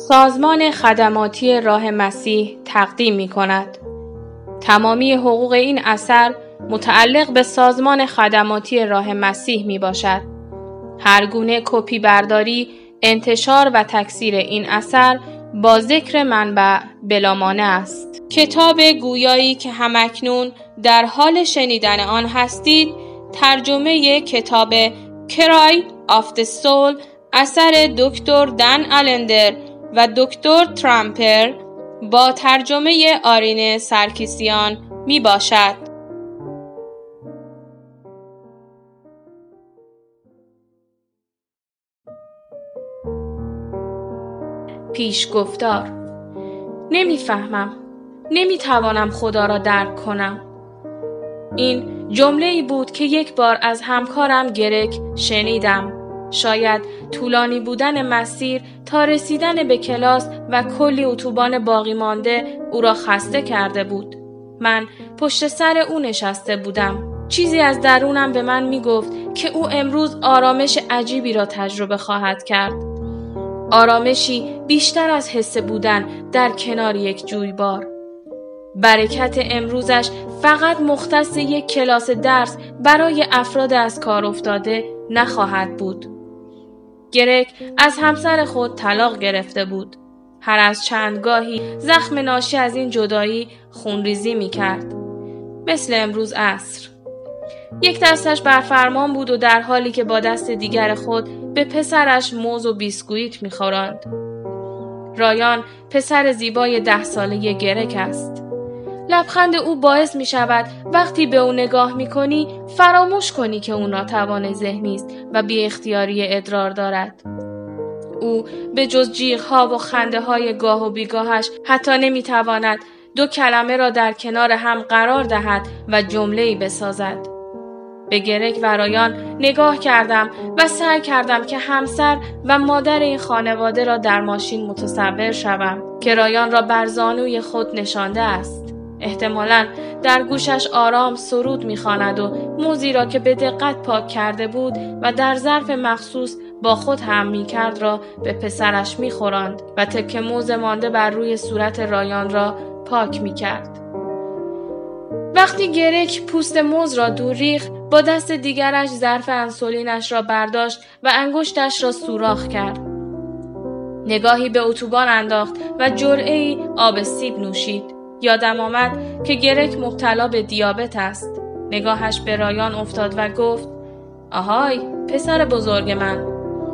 سازمان خدماتی راه مسیح تقدیم می‌کند. تمامی حقوق این اثر متعلق به سازمان خدماتی راه مسیح میباشد. هر گونه کپی برداری، انتشار و تکثیر این اثر با ذکر منبع بلا مانع است. کتاب گویایی که همکنون در حال شنیدن آن هستید، ترجمه کتاب Cry of the Soul اثر دکتر دن آلندر و دکتر ترامپر با ترجمه آرین سرکیسیان می باشد. پیشگفتار. نمیفهمم. نمیتوانم خدا را درک کنم. این جمله‌ای بود که یک بار از همکارم گرگ شنیدم. شاید طولانی بودن مسیر تا رسیدن به کلاس و کلی اتوبان باقی مانده او را خسته کرده بود. من پشت سر او نشسته بودم. چیزی از درونم به من می گفت که او امروز آرامش عجیبی را تجربه خواهد کرد. آرامشی بیشتر از حس بودن در کنار یک جویبار. برکت امروزش فقط مختص یک کلاس درس برای افراد از کار افتاده نخواهد بود. گرگ از همسر خود طلاق گرفته بود. هر از چندگاهی زخم ناشی از این جدایی خونریزی می کرد. مثل امروز عصر. یک دستش بر فرمان بود و در حالی که با دست دیگر خود به پسرش موز و بیسکویت می خوراند. رایان پسر زیبای 10 ساله گرگ است. لبخند او باعث می شود وقتی به او نگاه می کنی فراموش کنی که او ناتوان ذهنی است و بی اختیاری ادرار دارد. او به جز جیغ‌ها و خنده‌های گاه و بیگاهش حتی نمی تواند 2 کلمه را در کنار هم قرار دهد و جمله‌ای بسازد. به گرگ و رایان نگاه کردم و سعی کردم که همسر و مادر این خانواده را در ماشین متصور شوم که رایان را بر زانوی خود نشانده است. احتمالاً در گوشش آرام سرود می‌خواند و موزی را که به دقت پاک کرده بود و در ظرف مخصوص با خود هم می‌کرد را به پسرش می‌خوراند و تکه موز مانده بر روی صورت رایان را پاک می‌کرد. وقتی گرگ پوست موز را دور ریخت، با دست دیگرش ظرف انسولینش را برداشت و انگشتش را سوراخ کرد. نگاهی به اتوبان انداخت و جرعه‌ای آب سیب نوشید. یادم آمد که گرگ مبتلا به دیابت است. نگاهش به رایان افتاد و گفت: آهای پسر بزرگ من.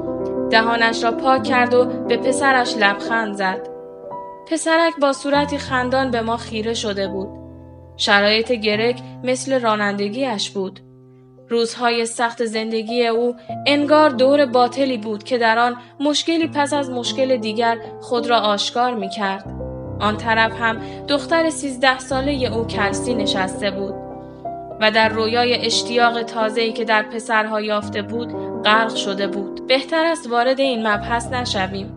دهانش را پاک کرد و به پسرش لبخند زد. پسرک با صورتی خندان به ما خیره شده بود. شرایط گرگ مثل رانندگیش بود. روزهای سخت زندگی او انگار دور باطلی بود که در آن مشکلی پس از مشکل دیگر خود را آشکار می کرد. آن طرف هم دختر 13 ساله او کلسی نشسته بود و در رویای اشتیاق تازه‌ای که در پسرها یافته بود غرق شده بود. بهتر است وارد این مبحث نشویم.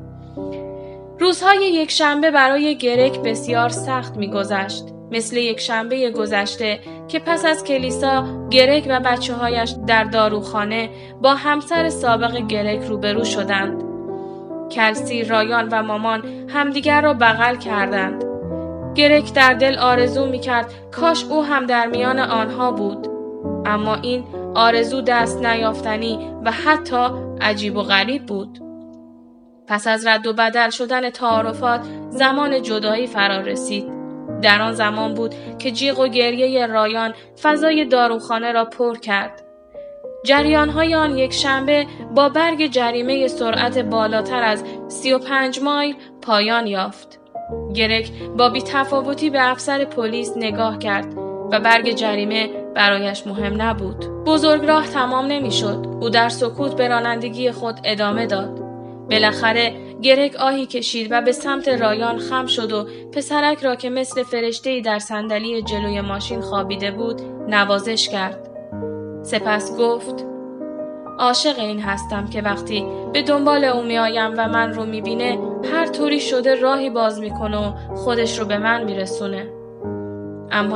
روزهای یک شنبه برای گرگ بسیار سخت می‌گذشت. مثل یک شنبه گذشته که پس از کلیسا گرگ و بچه‌هایش در داروخانه با همسر سابق گرگ روبرو شدند. کلسی، رایان و مامان همدیگر را بغل کردند. گرگ در دل آرزو می‌کرد کاش او هم در میان آنها بود. اما این آرزو دست نیافتنی و حتی عجیب و غریب بود. پس از رد و بدل شدن تعارفات زمان جدایی فرا رسید. در آن زمان بود که جیغ و گریه رایان فضای داروخانه را پر کرد. جریان‌های آن یک شنبه با برگ جریمه سرعت بالاتر از 35 مایل پایان یافت. گرگ با بی‌تفاوتی به افسر پلیس نگاه کرد و برگ جریمه برایش مهم نبود. بزرگراه تمام نمی‌شد. او در سکوت به رانندگی خود ادامه داد. بالاخره گرگ آهی کشید و به سمت رایان خم شد و پسرک را که مثل فرشته‌ای در صندلی جلوی ماشین خوابیده بود نوازش کرد. سپس گفت: عاشق این هستم که وقتی به دنبال او میآیم و من رو میبینه هر طوری شده راهی باز میکنه و خودش رو به من میرسونه. اما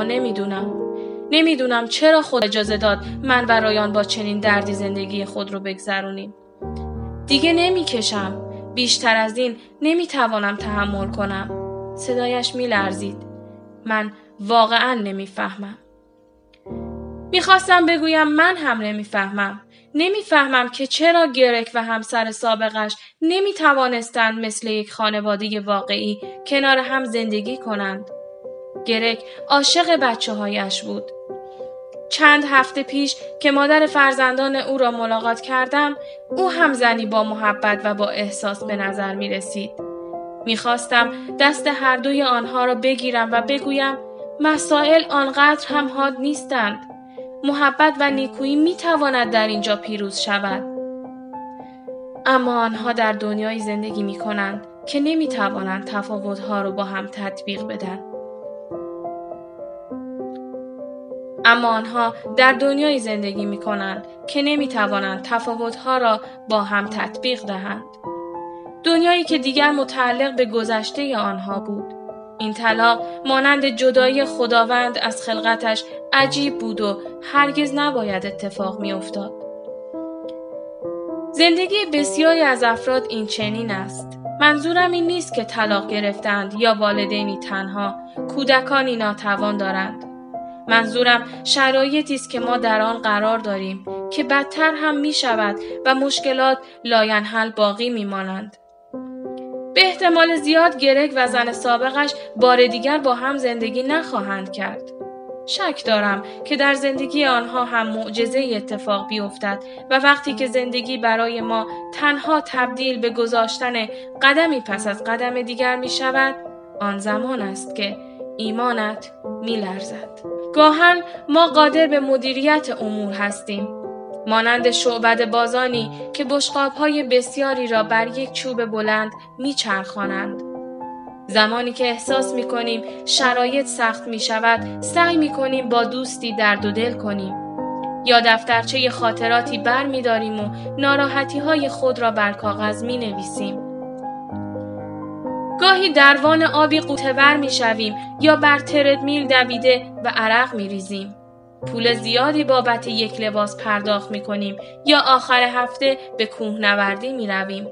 نمیدونم چرا خود اجازه داد من و رایان با چنین دردی زندگی خود رو بگذرونیم. دیگه نمیکشم. بیشتر از این نمیتوانم تحمل کنم. صدایش میلرزید. من واقعا نمیفهمم. میخواستم بگویم من هم نمیفهمم. نمیفهمم که چرا گرک و همسر سابقش نمیتوانستند مثل یک خانواده واقعی کنار هم زندگی کنند. گرک عاشق بچه‌هایش بود. چند هفته پیش که مادر فرزندان او را ملاقات کردم، او هم زنی با محبت و با احساس به نظر می رسید. می خواستم دست هر دوی آنها را بگیرم و بگویم مسائل آنقدر هم حاد نیستند. محبت و نیکویی می تواند در اینجا پیروز شود. اما آنها در دنیای زندگی می کنند که نمی توانند تفاوت‌ها را با هم تطبیق بدن. دنیایی که دیگر متعلق به گذشته آنها بود. این طلاق مانند جدایی خداوند از خلقتش عجیب بود و هرگز نباید اتفاق می افتاد. زندگی بسیاری از افراد این چنین است. منظورم این نیست که طلاق گرفتند یا والدینی تنها، کودکانی ناتوان دارند. منظورم شرایطی است که ما در آن قرار داریم که بدتر هم می شود و مشکلات لاینحل باقی می مانند. به احتمال زیاد گرک و زن سابقش بار دیگر با هم زندگی نخواهند کرد. شک دارم که در زندگی آنها هم معجزه‌ای اتفاق بیفتد و وقتی که زندگی برای ما تنها تبدیل به گذاشتن قدمی پس از قدم دیگر می شود، آن زمان است که ایمانت می لرزد. گاهن ما قادر به مدیریت امور هستیم، مانند شعبده بازانی که بشقاب‌های بسیاری را بر یک چوب بلند می‌چرخانند. زمانی که احساس می‌کنیم شرایط سخت می‌شود، سعی می‌کنیم با دوستی درد و دل کنیم. یا دفترچه خاطراتی برمی‌داریم و ناراحتی‌های خود را بر کاغذ می‌نویسیم. گاهی در وان آبی غوطه‌ور می‌شویم یا بر تردمیل دویده و عرق می‌ریزیم. پول زیادی بابت یک لباس پرداخت می‌کنیم یا آخر هفته به کوهنوردی می‌رویم.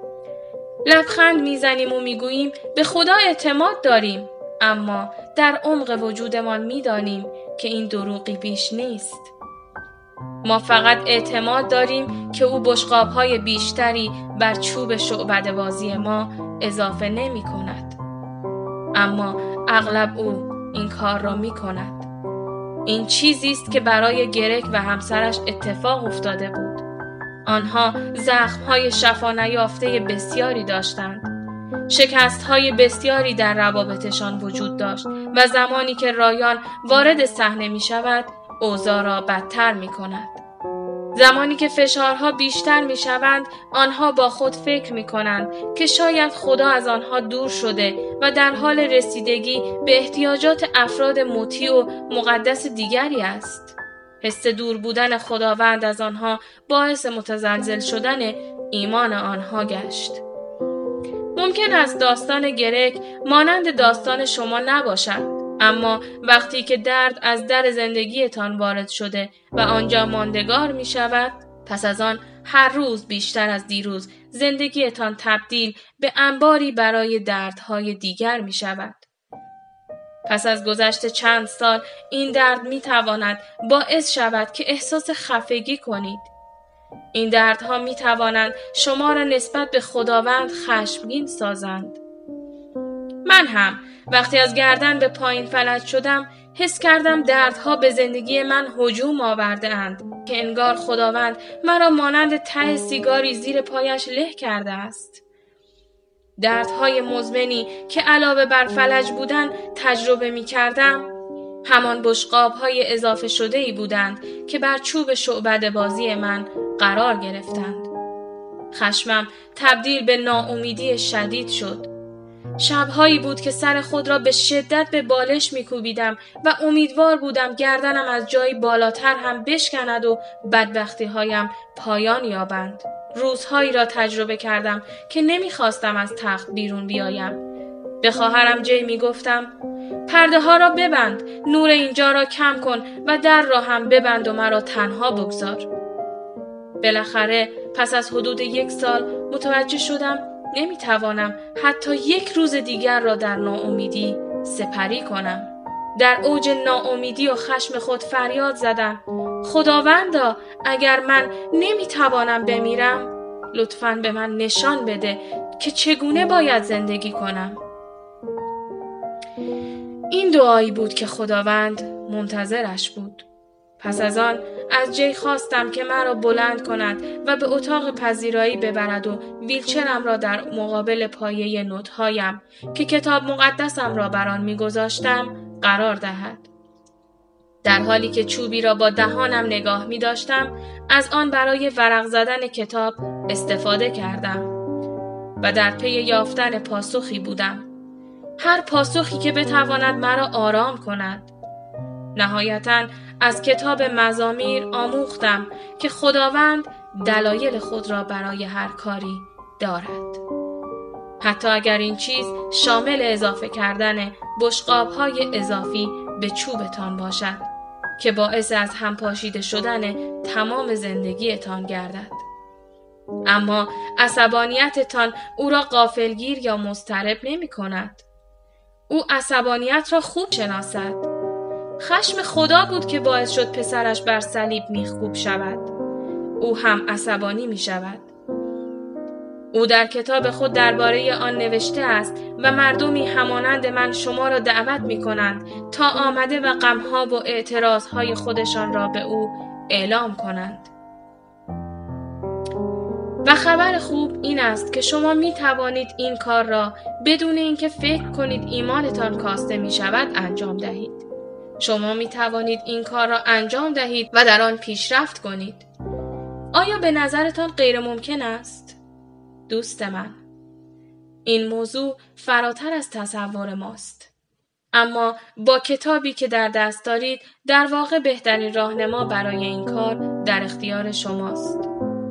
لبخند می‌زنیم و می‌گوییم به خدا اعتماد داریم، اما در عمق وجودمان می‌دانیم که این دروغی بیش نیست. ما فقط اعتماد داریم که او بشقاب‌های بیشتری بر چوب شعبده‌بازی ما اضافه نمی‌کند. اما اغلب او این کار را می‌کند. این چیزی است که برای گرک و همسرش اتفاق افتاده بود. آنها زخم‌های شفا نیافته بسیاری داشتند. شکست‌های بسیاری در روابطشان وجود داشت و زمانی که رایان وارد صحنه می‌شود، اوضاع را بدتر می‌کند. زمانی که فشارها بیشتر می‌شوند، آنها با خود فکر می‌کنند که شاید خدا از آنها دور شده و در حال رسیدگی به احتیاجات افراد مطیع و مقدس دیگری است. حس دور بودن خداوند از آنها باعث متزلزل شدن ایمان آنها گشت. ممکن است داستان گرک مانند داستان شما نباشد، اما وقتی که درد از در زندگیتان وارد شده و آنجا ماندگار می شود، پس از آن هر روز بیشتر از دیروز زندگیتان تبدیل به انباری برای دردهای دیگر می شود. پس از گذشت چند سال این درد می تواند باعث شود که احساس خفگی کنید. این دردها می توانند شما را نسبت به خداوند خشمگین سازند. من هم وقتی از گردن به پایین فلج شدم، حس کردم دردها به زندگی من هجوم آورده اند که انگار خداوند مرا مانند ته سیگاری زیر پایش له کرده است. دردهای مزمنی که علاوه بر فلج بودن تجربه می کردم، همان بشقاب‌های اضافه شده‌ای بودند که بر چوب شعبده بازی من قرار گرفتند. خشمم تبدیل به ناامیدی شدید شد. شب‌هایی بود که سر خود را به شدت به بالش می‌کوبیدم و امیدوار بودم گردنم از جایی بالاتر هم بشکند و بدبختی‌هایم پایان یابند. روزهایی را تجربه کردم که نمی‌خواستم از تخت بیرون بیایم. به خواهرم جی می‌گفتم پرده‌ها را ببند، نور اینجا را کم کن و در را هم ببند و مرا تنها بگذار. بالاخره پس از حدود 1 سال متوجه شدم نمیتوانم حتی یک روز دیگر را در ناامیدی سپری کنم. در اوج ناامیدی و خشم خود فریاد زدم: خداوندا، اگر من نمیتوانم بمیرم، لطفاً به من نشان بده که چگونه باید زندگی کنم. این دعایی بود که خداوند منتظرش بود. پس از آن از جی خواستم که مرا بلند کند و به اتاق پذیرایی ببرد و ویلچرم را در مقابل پایه نوت‌هایم که کتاب مقدسم را بر آن می‌گذاشتم قرار دهد. در حالی که چوبی را با دهانم نگاه می‌داشتم، از آن برای ورق زدن کتاب استفاده کردم و در پی یافتن پاسخی بودم. هر پاسخی که بتواند مرا آرام کند. نهایتاً از کتاب مزامیر آموختم که خداوند دلایل خود را برای هر کاری دارد. حتی اگر این چیز شامل اضافه کردن بشقاب‌های اضافی به چوبتان باشد که باعث از هم پاشیده شدن تمام زندگیتان گردد. اما عصبانیتتان او را غافلگیر یا مضطرب نمی کند. او عصبانیت را خوب شناسد. خشم خدا بود که باعث شد پسرش بر صلیب میخکوب شود. او هم عصبانی می شود. او در کتاب خود درباره آن نوشته است و مردمی همانند من شما را دعوت می کنند تا آمده و غمها و اعتراضهای خودشان را به او اعلام کنند. و خبر خوب این است که شما می توانید این کار را بدون اینکه فکر کنید ایمانتان کاسته می شود انجام دهید. شما می توانید این کار را انجام دهید و در آن پیشرفت کنید. آیا به نظرتان غیر ممکن است؟ دوست من، این موضوع فراتر از تصور ماست. اما با کتابی که در دست دارید در واقع بهترین راهنما برای این کار در اختیار شماست.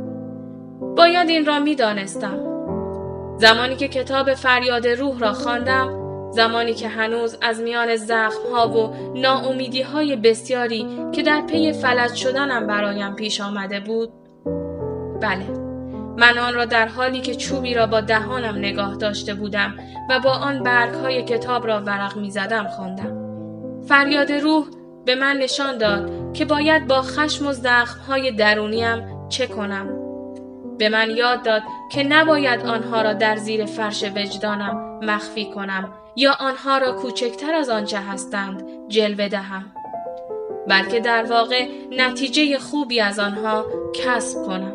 باید این را می دانستم. زمانی که کتاب فریاد روح را خواندم، زمانی که هنوز از میان زخم‌ها و ناامیدی‌های بسیاری که در پی فلج شدنم برایم پیش آمده بود، بله، من آن را در حالی که چوبی را با دهانم نگاه داشته بودم و با آن برگ‌های کتاب را ورق می‌زدم خواندم. فریاد روح به من نشان داد که باید با خشم و زخم‌های درونیم چه کنم. به من یاد داد که نباید آنها را در زیر فرش وجدانم مخفی کنم یا آنها را کوچکتر از آنچه هستند جلوه دهم، بلکه در واقع نتیجه خوبی از آنها کسب کنم.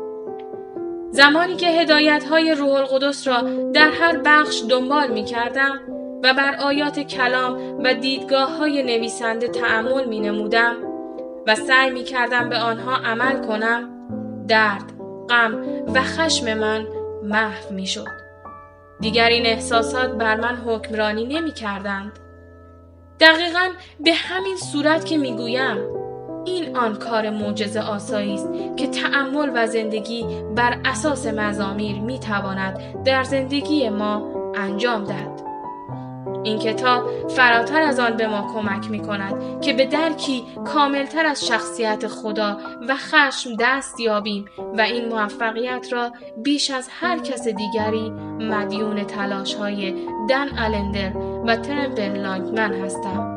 زمانی که هدایت‌های روح القدس را در هر بخش دنبال می‌کردم و بر آیات کلام و دیدگاه‌های نویسنده تأمل می‌نمودم و سعی می‌کردم به آنها عمل کنم، درد، غم و خشم من محو می‌شد. دیگر این احساسات بر من حکمرانی نمی‌کردند. دقیقاً به همین صورت که می‌گویم، این آن کار معجزه آسایی است که تأمل و زندگی بر اساس مزامیر می‌تواند در زندگی ما انجام دهد. این کتاب فراتر از آن به ما کمک می‌کند که به درکی کاملتر از شخصیت خدا و خشم دست یابیم و این موفقیت را بیش از هر کس دیگری مدیون تلاش‌های دن آلندر و ترمپل لانگمن هستم.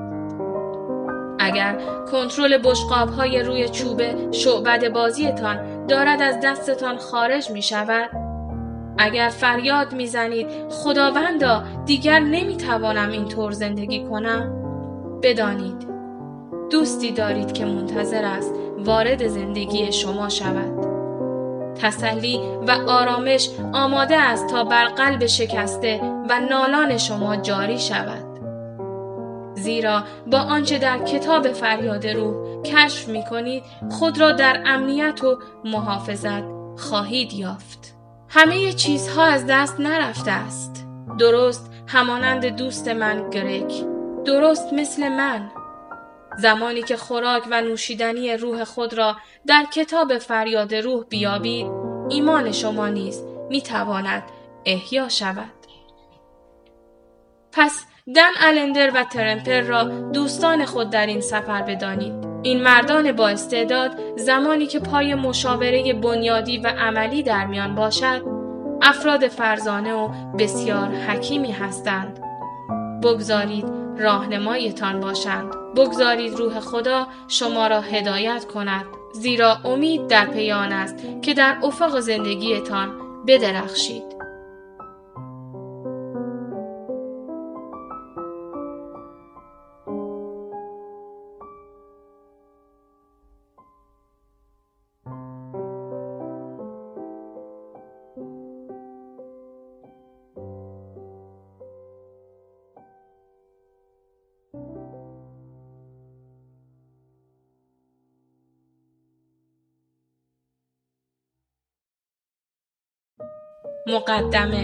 اگر کنترل بشقاب‌های روی چوب شعبده بازیتان دارد از دستتان خارج می‌شود، اگر فریاد میزنید خداوندا دیگر نمیتوانم اینطور زندگی کنم، بدانید دوستی دارید که منتظر است وارد زندگی شما شود. تسلی و آرامش آماده است تا بر قلب شکسته و نالان شما جاری شود. زیرا با آنچه در کتاب فریاد روح کشف میکنید خود را در امنیت و محافظت خواهید یافت. همه چیزها از دست نرفته است. درست همانند دوست من گرگ. درست مثل من. زمانی که خوراک و نوشیدنی روح خود را در کتاب فریاد روح بیابید، ایمان شما نیز میتواند احیا شود. پس دن آلندر و ترمپل را دوستان خود در این سفر بدانید. این مردان با استعداد زمانی که پای مشاوره بنیادی و عملی در میان باشد، افراد فرزانه و بسیار حکیمی هستند. بگذارید راهنمایتان باشند. بگذارید روح خدا شما را هدایت کند، زیرا امید در پی آن است که در افق زندگیتان بدرخشید. مقدمه.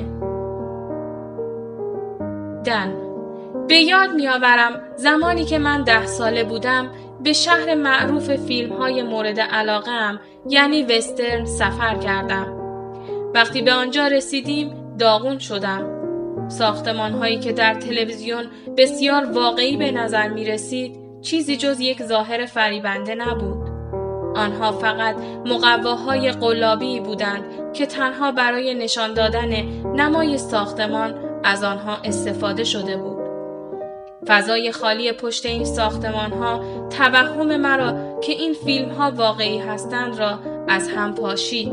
دن. به یاد می‌آورم زمانی که من 10 ساله بودم به شهر معروف فیلم‌های مورد علاقه‌ام یعنی وسترن سفر کردم. وقتی به آنجا رسیدیم داغون شدم. ساختمان‌هایی که در تلویزیون بسیار واقعی به نظر می‌رسید چیزی جز یک ظاهر فریبنده نبود. آنها فقط مقواهای قلابی بودند که تنها برای نشان دادن نمای ساختمان از آنها استفاده شده بود. فضای خالی پشت این ساختمانها توهم مرا که این فیلمها واقعی هستند را از هم پاشید.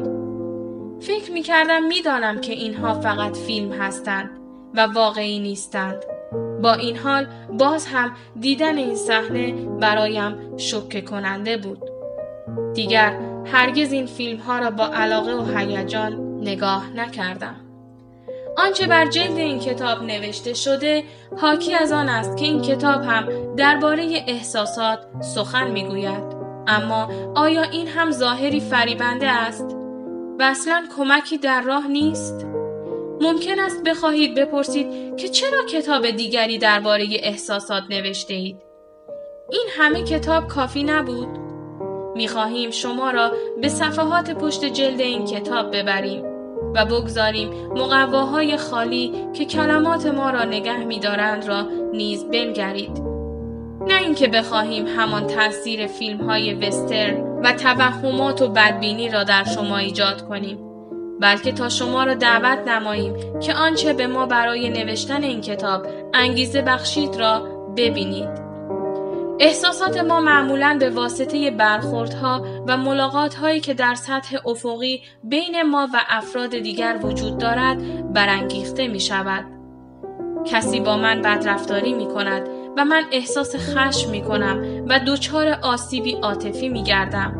فکر می‌کردم می‌دانم که اینها فقط فیلم هستند و واقعی نیستند. با این حال باز هم دیدن این صحنه برایم شوکه کننده بود. دیگر هرگز این فیلم‌ها را با علاقه و هیجان نگاه نکردم. آنچه بر جلد این کتاب نوشته شده حاکی از آن است که این کتاب هم درباره احساسات سخن می‌گوید. اما آیا این هم ظاهری فریبنده است؟ و اصلاً کمکی در راه نیست؟ ممکن است بخواهید بپرسید که چرا کتاب دیگری درباره احساسات نوشته اید؟ این همه کتاب کافی نبود؟ می‌خواهیم شما را به صفحات پشت جلد این کتاب ببریم و بگذاریم مقواهای خالی که کلمات ما را نگه می‌دارند را نیز بنگرید. نه اینکه بخواهیم همان تأثیر فیلم‌های وسترن و توهمات و بدبینی را در شما ایجاد کنیم، بلکه تا شما را دعوت نماییم که آنچه به ما برای نوشتن این کتاب انگیزه بخشید را ببینید. احساسات ما معمولاً به واسطه برخوردها و ملاقات‌هایی که در سطح افقی بین ما و افراد دیگر وجود دارد برانگیخته می‌شود. کسی با من بدرفتاری می‌کند و من احساس خشم می‌کنم و دچار آسیبی عاطفی می‌گردم.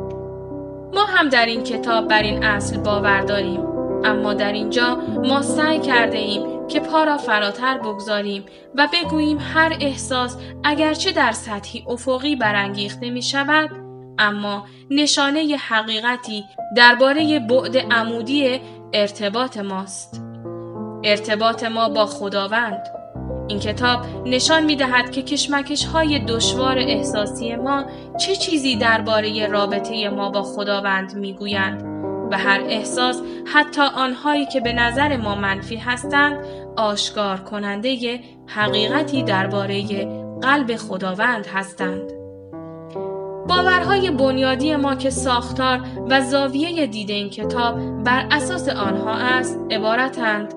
ما هم در این کتاب بر این اصل باور داریم، اما در اینجا ما سعی کرده ایم که پا را فراتر بگذاریم و بگوییم هر احساس اگرچه در سطحی افقی برانگیخته می شود، اما نشانه حقیقتی درباره بعد عمودی ارتباط ماست. ارتباط ما با خداوند. این کتاب نشان می دهد که کشمکش‌های دشوار احساسی ما چه چیزی درباره رابطه ما با خداوند می گویند و هر احساس، حتی آنهایی که به نظر ما منفی هستند، آشکار کننده حقیقتی درباره قلب خداوند هستند. باورهای بنیادی ما که ساختار و زاویه دید این کتاب بر اساس آنها است عبارتند: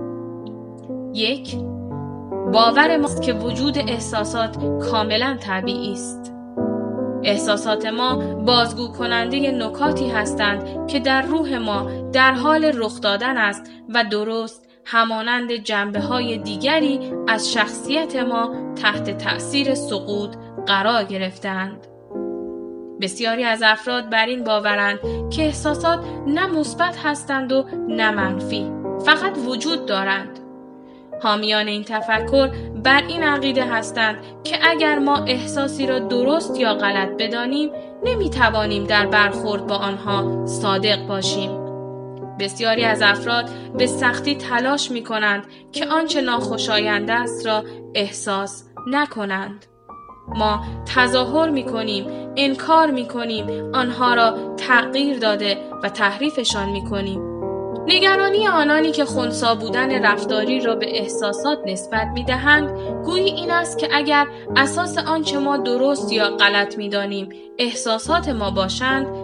1. باور ماست که وجود احساسات کاملا طبیعی است. احساسات ما بازگو کننده نکاتی هستند که در روح ما در حال رخ دادن است و درست همانند جنبه‌های دیگری از شخصیت ما تحت تأثیر سقوط قرار گرفتند. بسیاری از افراد بر این باورند که احساسات نه مثبت هستند و نه منفی، فقط وجود دارند. حامیان این تفکر بر این عقیده هستند که اگر ما احساسی را درست یا غلط بدانیم، نمیتوانیم در برخورد با آنها صادق باشیم. بسیاری از افراد به سختی تلاش می کنند که آنچه ناخوشایند است را احساس نکنند. ما تظاهر می کنیم، انکار می کنیم، آنها را تغییر داده و تحریفشان می کنیم. نگرانی آنانی که خنثی بودن رفتاری را به احساسات نسبت می‌دهند گویی این است که اگر اساس آنچه ما درست یا غلط می‌دانیم احساسات ما باشند،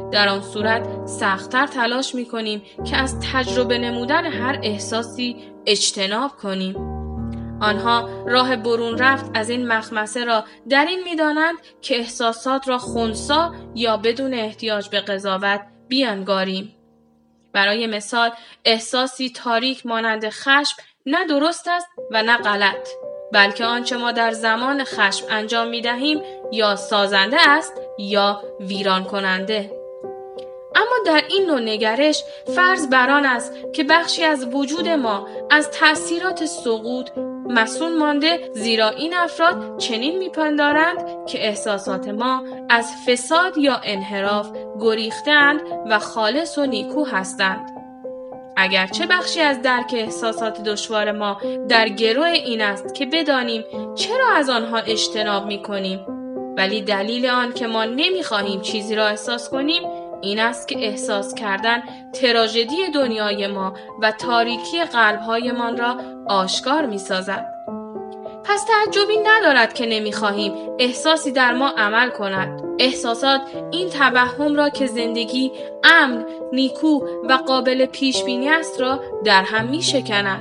در آن صورت سخت‌تر تلاش می‌کنیم که از تجربه نمودن هر احساسی اجتناب کنیم. آنها راه برون رفت از این مخمسه را در این می‌دانند که احساسات را خنثی یا بدون احتیاج به قضاوت بیانگاریم. برای مثال، احساسی تاریک مانند خشم نه درست است و نه غلط، بلکه آنچه ما در زمان خشم انجام می‌دهیم یا سازنده است یا ویران کننده. اما در این نوع نگرش فرض بر آن است که بخشی از وجود ما از تأثیرات سقوط مصون مانده، زیرا این افراد چنین میپندارند که احساسات ما از فساد یا انحراف گریخته‌اند و خالص و نیکو هستند. اگرچه بخشی از درک احساسات دشوار ما در گروه این است که بدانیم چرا از آنها اجتناب میکنیم، ولی دلیل آن که ما نمیخواهیم چیزی را احساس کنیم این است که احساس کردن تراژدی دنیای ما و تاریکی قلب‌هایمان را آشکار می‌سازد. پس تعجبی ندارد که نمی‌خواهیم احساسی در ما عمل کند. احساسات این توهم را که زندگی امن، نیکو و قابل پیش‌بینی است را در هم می‌شکند.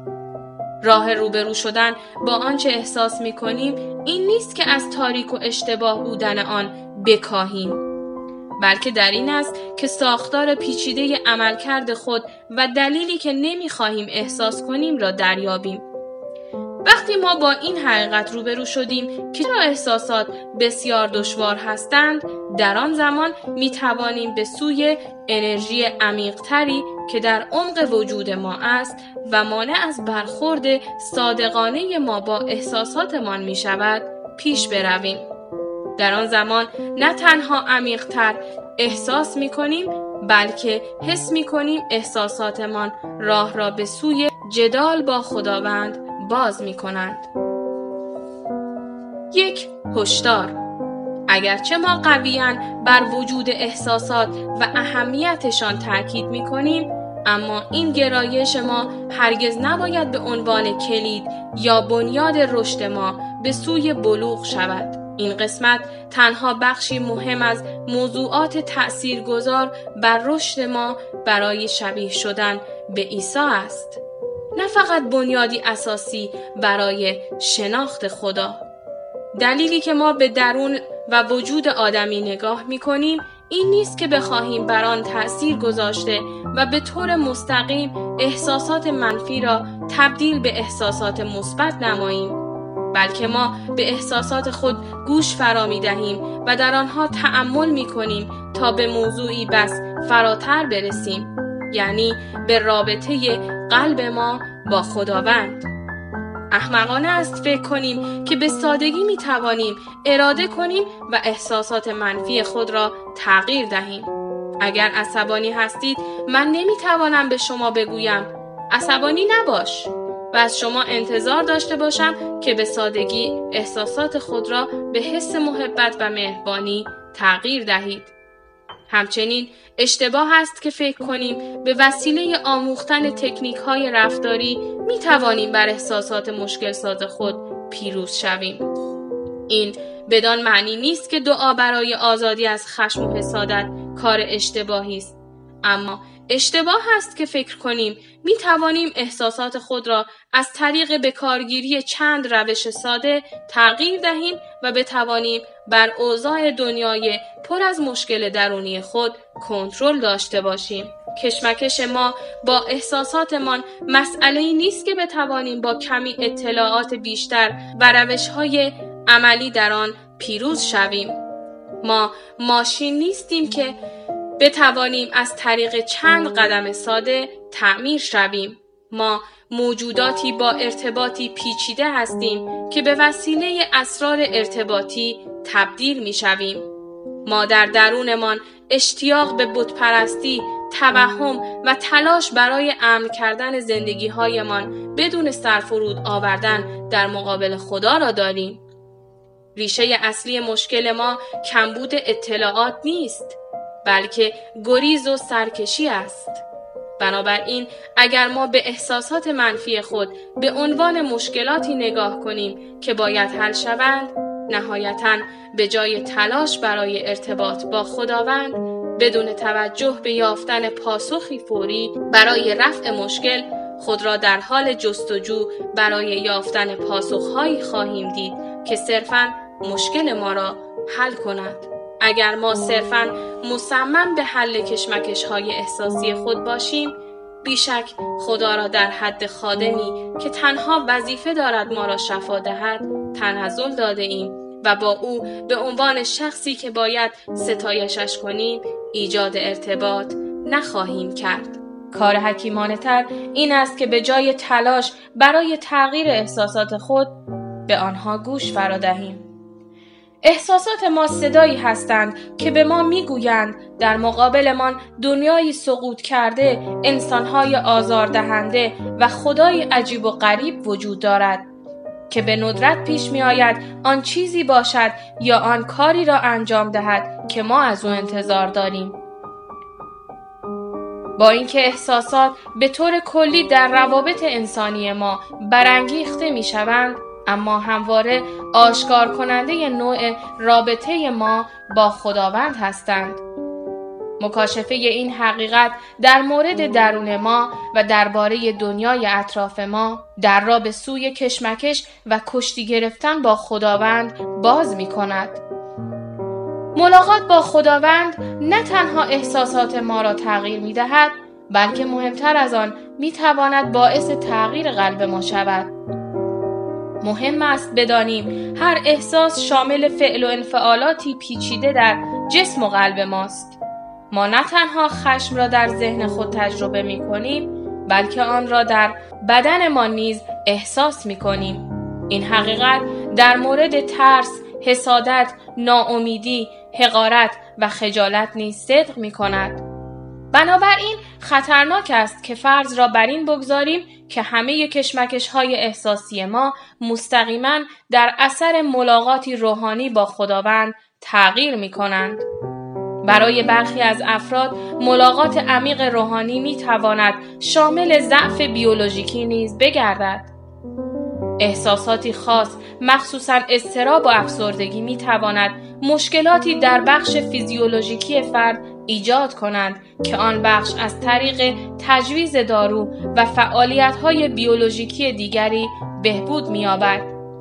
راه روبرو شدن با آنچه احساس می‌کنیم این نیست که از تاریک و اشتباه بودن آن بکاهیم، بلکه در این است که ساختار پیچیده عملکرد خود و دلیلی که نمی‌خواهیم احساس کنیم را دریابیم. وقتی ما با این حقیقت روبرو شدیم که چرا احساسات بسیار دشوار هستند، در آن زمان می‌توانیم به سوی انرژی عمیق‌تری که در عمق وجود ما است و مانع از برخورد صادقانه ما با احساساتمان می‌شود پیش برویم. در آن زمان نه تنها عمیق‌تر احساس می‌کنیم، بلکه حس می‌کنیم احساساتمان راه را به سوی جدال با خداوند باز می‌کنند. 1. هشدار: اگرچه ما قویاً بر وجود احساسات و اهمیتشان تاکید می‌کنیم، اما این گرایش ما هرگز نباید به عنوان کلید یا بنیاد رشد ما به سوی بلوغ شود. این قسمت تنها بخشی مهم از موضوعات تأثیرگذار بر رشد ما برای شبیه شدن به عیسی است. نه فقط بنیادی اساسی برای شناخت خدا. دلیلی که ما به درون و وجود آدمی نگاه می‌کنیم این نیست که بخواهیم بر آن تأثیر گذاشته و به طور مستقیم احساسات منفی را تبدیل به احساسات مثبت نماییم، بلکه ما به احساسات خود گوش فرا می‌دهیم و در آنها تأمل می‌کنیم تا به موضوعی بس فراتر برسیم، یعنی به رابطه قلب ما با خداوند. احمقانه است فکر کنیم که به سادگی می‌توانیم اراده کنیم و احساسات منفی خود را تغییر دهیم. اگر عصبانی هستید، من نمی‌توانم به شما بگویم عصبانی نباش و از شما انتظار داشته باشم که به سادگی احساسات خود را به حس محبت و مهربانی تغییر دهید. همچنین اشتباه است که فکر کنیم به وسیله آموختن تکنیک‌های رفتاری می‌توانیم بر احساسات مشکل ساز خود پیروز شویم. این بدان معنی نیست که دعا برای آزادی از خشم و حسادت کار اشتباهی است، اما اشتباه است که فکر کنیم می توانیم احساسات خود را از طریق بکارگیری چند روش ساده تغییر دهیم و بتوانیم بر اوضاع دنیای پر از مشکل درونی خود کنترل داشته باشیم. کشمکش ما با احساساتمان مسئله‌ای نیست که بتوانیم با کمی اطلاعات بیشتر و روش‌های عملی در آن پیروز شویم. ما ماشین نیستیم که بتوانیم از طریق چند قدم ساده تعمیر شویم. ما موجوداتی با ارتباطی پیچیده هستیم که به وسیله اسرار ارتباطی تبدیل می شویم. ما در درونمان اشتیاق به بتپرستی، توهم و تلاش برای امن کردن زندگی‌هایمان بدون سرفرود آوردن در مقابل خدا را داریم. ریشه اصلی مشکل ما کمبود اطلاعات نیست، بلکه گریز و سرکشی است. بنابراین اگر ما به احساسات منفی خود به عنوان مشکلاتی نگاه کنیم که باید حل شوند، نهایتاً به جای تلاش برای ارتباط با خداوند بدون توجه به یافتن پاسخی فوری برای رفع مشکل، خود را در حال جستجو برای یافتن پاسخهایی خواهیم دید که صرفاً مشکل ما را حل کند. اگر ما صرفاً مصمم به حل کشمکش‌های احساسی خود باشیم، بیشک خدا را در حد خادمی که تنها وظیفه دارد ما را شفا دهد تنزل داده ایم و با او به عنوان شخصی که باید ستایشش کنیم ایجاد ارتباط نخواهیم کرد. کار حکیمانه تر این است که به جای تلاش برای تغییر احساسات خود به آنها گوش فرا دهیم. احساسات ما صدایی هستند که به ما میگویند در مقابلمان دنیایی سقوط کرده، انسانهای آزاردهنده و خدای عجیب و غریب وجود دارد که به ندرت پیش می آید آن چیزی باشد یا آن کاری را انجام دهد که ما از او انتظار داریم. با اینکه احساسات به طور کلی در روابط انسانی ما برانگیخته می شوند، اما همواره آشکار کننده نوع رابطه ما با خداوند هستند. مکاشفه این حقیقت در مورد درون ما و درباره دنیای اطراف ما در راه به سوی کشمکش و کشتی گرفتن با خداوند باز می کند. ملاقات با خداوند نه تنها احساسات ما را تغییر می دهد، بلکه مهمتر از آن می تواند باعث تغییر قلب ما شود. مهم است بدانیم هر احساس شامل فعل و انفعالاتی پیچیده در جسم و قلب ماست. ما نه تنها خشم را در ذهن خود تجربه می کنیم، بلکه آن را در بدن ما نیز احساس می کنیم. این حقیقت در مورد ترس، حسادت، ناامیدی، حقارت و خجالت نیز صدق می کند. بنابراین خطرناک است که فرض را بر این بگذاریم که همه کشمکش‌های احساسی ما مستقیما در اثر ملاقاتی روحانی با خداوند تغییر می‌کنند. برای برخی از افراد ملاقات عمیق روحانی می‌تواند شامل ضعف بیولوژیکی نیز بگردد. احساساتی خاص، مخصوصاً اضطراب و افسردگی می‌تواند مشکلاتی در بخش فیزیولوژیکی فرد ایجاد کنند که آن بخش از طریق تجویز دارو و فعالیت‌های بیولوژیکی دیگری بهبود می‌یابد.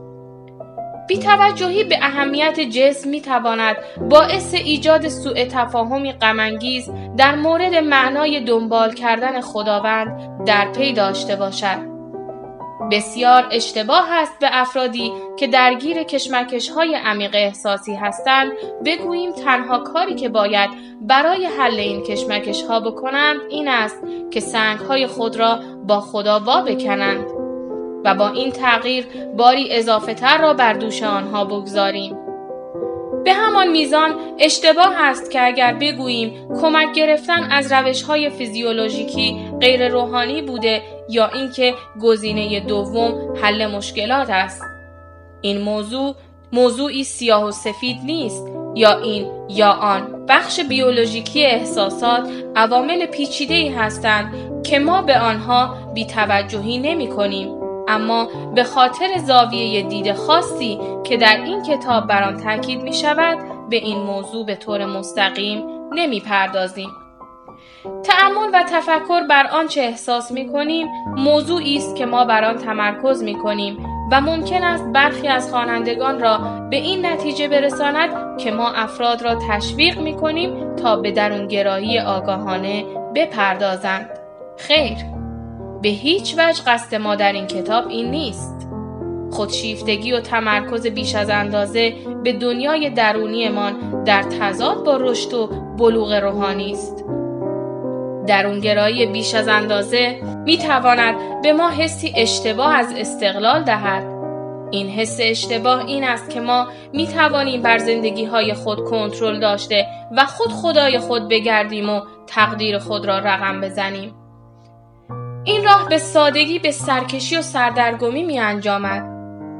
بی‌توجهی به اهمیت جسم می‌تواند باعث ایجاد سوء تفاهمی غم‌انگیز در مورد معنای دنبال کردن خداوند در پی داشته باشد. بسیار اشتباه است به افرادی که درگیر کشمکش‌های عمیق احساسی هستند بگوییم تنها کاری که باید برای حل این کشمکش‌ها بکنند این است که سنگ‌های خود را با خدا وا بکنند و با این تغییر باری اضافه‌تر را بر دوش آنها بگذاریم. به همان میزان اشتباه است که اگر بگوییم کمک گرفتن از روش‌های فیزیولوژیکی غیر روحانی بوده یا اینکه گزینه دوم حل مشکلات است. این موضوعی سیاه و سفید نیست، یا این یا آن. بخش بیولوژیکی احساسات عوامل پیچیده‌ای هستند که ما به آنها بی‌توجهی نمی‌کنیم، اما به خاطر زاویه دید خاصی که در این کتاب بر آن تاکید می شود به این موضوع به طور مستقیم نمی پردازیم. تأمل و تفکر بر آنچه احساس می کنیم موضوعی است که ما بر آن تمرکز می کنیم و ممکن است برخی از خوانندگان را به این نتیجه برساند که ما افراد را تشویق می کنیم تا به درونگرایی آگاهانه بپردازند. خیر، به هیچ وجه قصد ما در این کتاب این نیست. خودشیفتگی و تمرکز بیش از اندازه به دنیای درونیمان در تضاد با رشد و بلوغ روحانی است. درونگرایی بیش از اندازه می تواند به ما حسی اشتباه از استقلال دهد. این حس اشتباه این است که ما می توانیم بر زندگی های خود کنترل داشته و خود خدای خود بگردیم و تقدیر خود را رقم بزنیم. این راه به سادگی به سرکشی و سردرگمی می انجامد.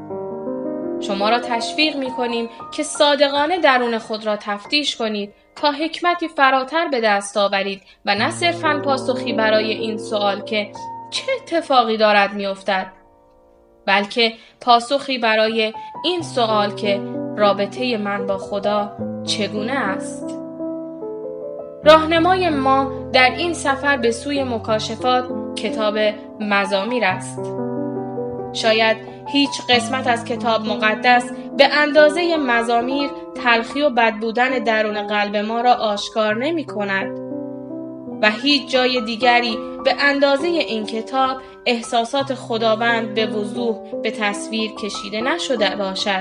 شما را تشویق می کنیم که صادقانه درون خود را تفتیش کنید تا حکمتی فراتر به دست آورید و نه صرفاً پاسخی برای این سوال که چه اتفاقی دارد می افتد، بلکه پاسخی برای این سوال که رابطه من با خدا چگونه است. راهنمای ما در این سفر به سوی مکاشفات کتاب مزامیر است. شاید هیچ قسمت از کتاب مقدس به اندازه مزامیر تلخی و بد بودن درون قلب ما را آشکار نمی کند و هیچ جای دیگری به اندازه این کتاب احساسات خداوند به وضوح به تصویر کشیده نشده باشد.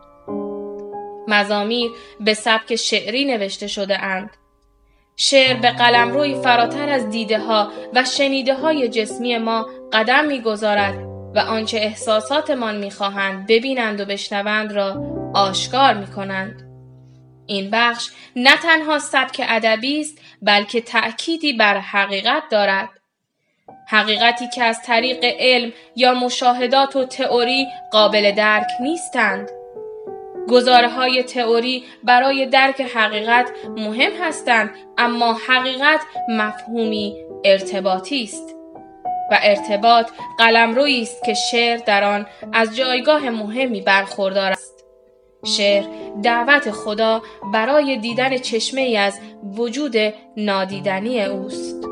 مزامیر به سبک شعری نوشته شده اند. شعر به قلمروی فراتر از دیده ها و شنیده های جسمی ما قدم می گذارد و آنچه احساساتمان می خواهند ببینند و بشنوند را آشکار می کنند. این بخش نه تنها سبک ادبی است بلکه تأکیدی بر حقیقت دارد. حقیقتی که از طریق علم یا مشاهدات و تئوری قابل درک نیستند. گزاره‌های تئوری برای درک حقیقت مهم هستند، اما حقیقت مفهومی ارتباطی است و ارتباط قلمرویی است که شعر در آن از جایگاه مهمی برخوردار است. شعر دعوت خدا برای دیدن چشمه‌ای از وجود نادیدنی اوست.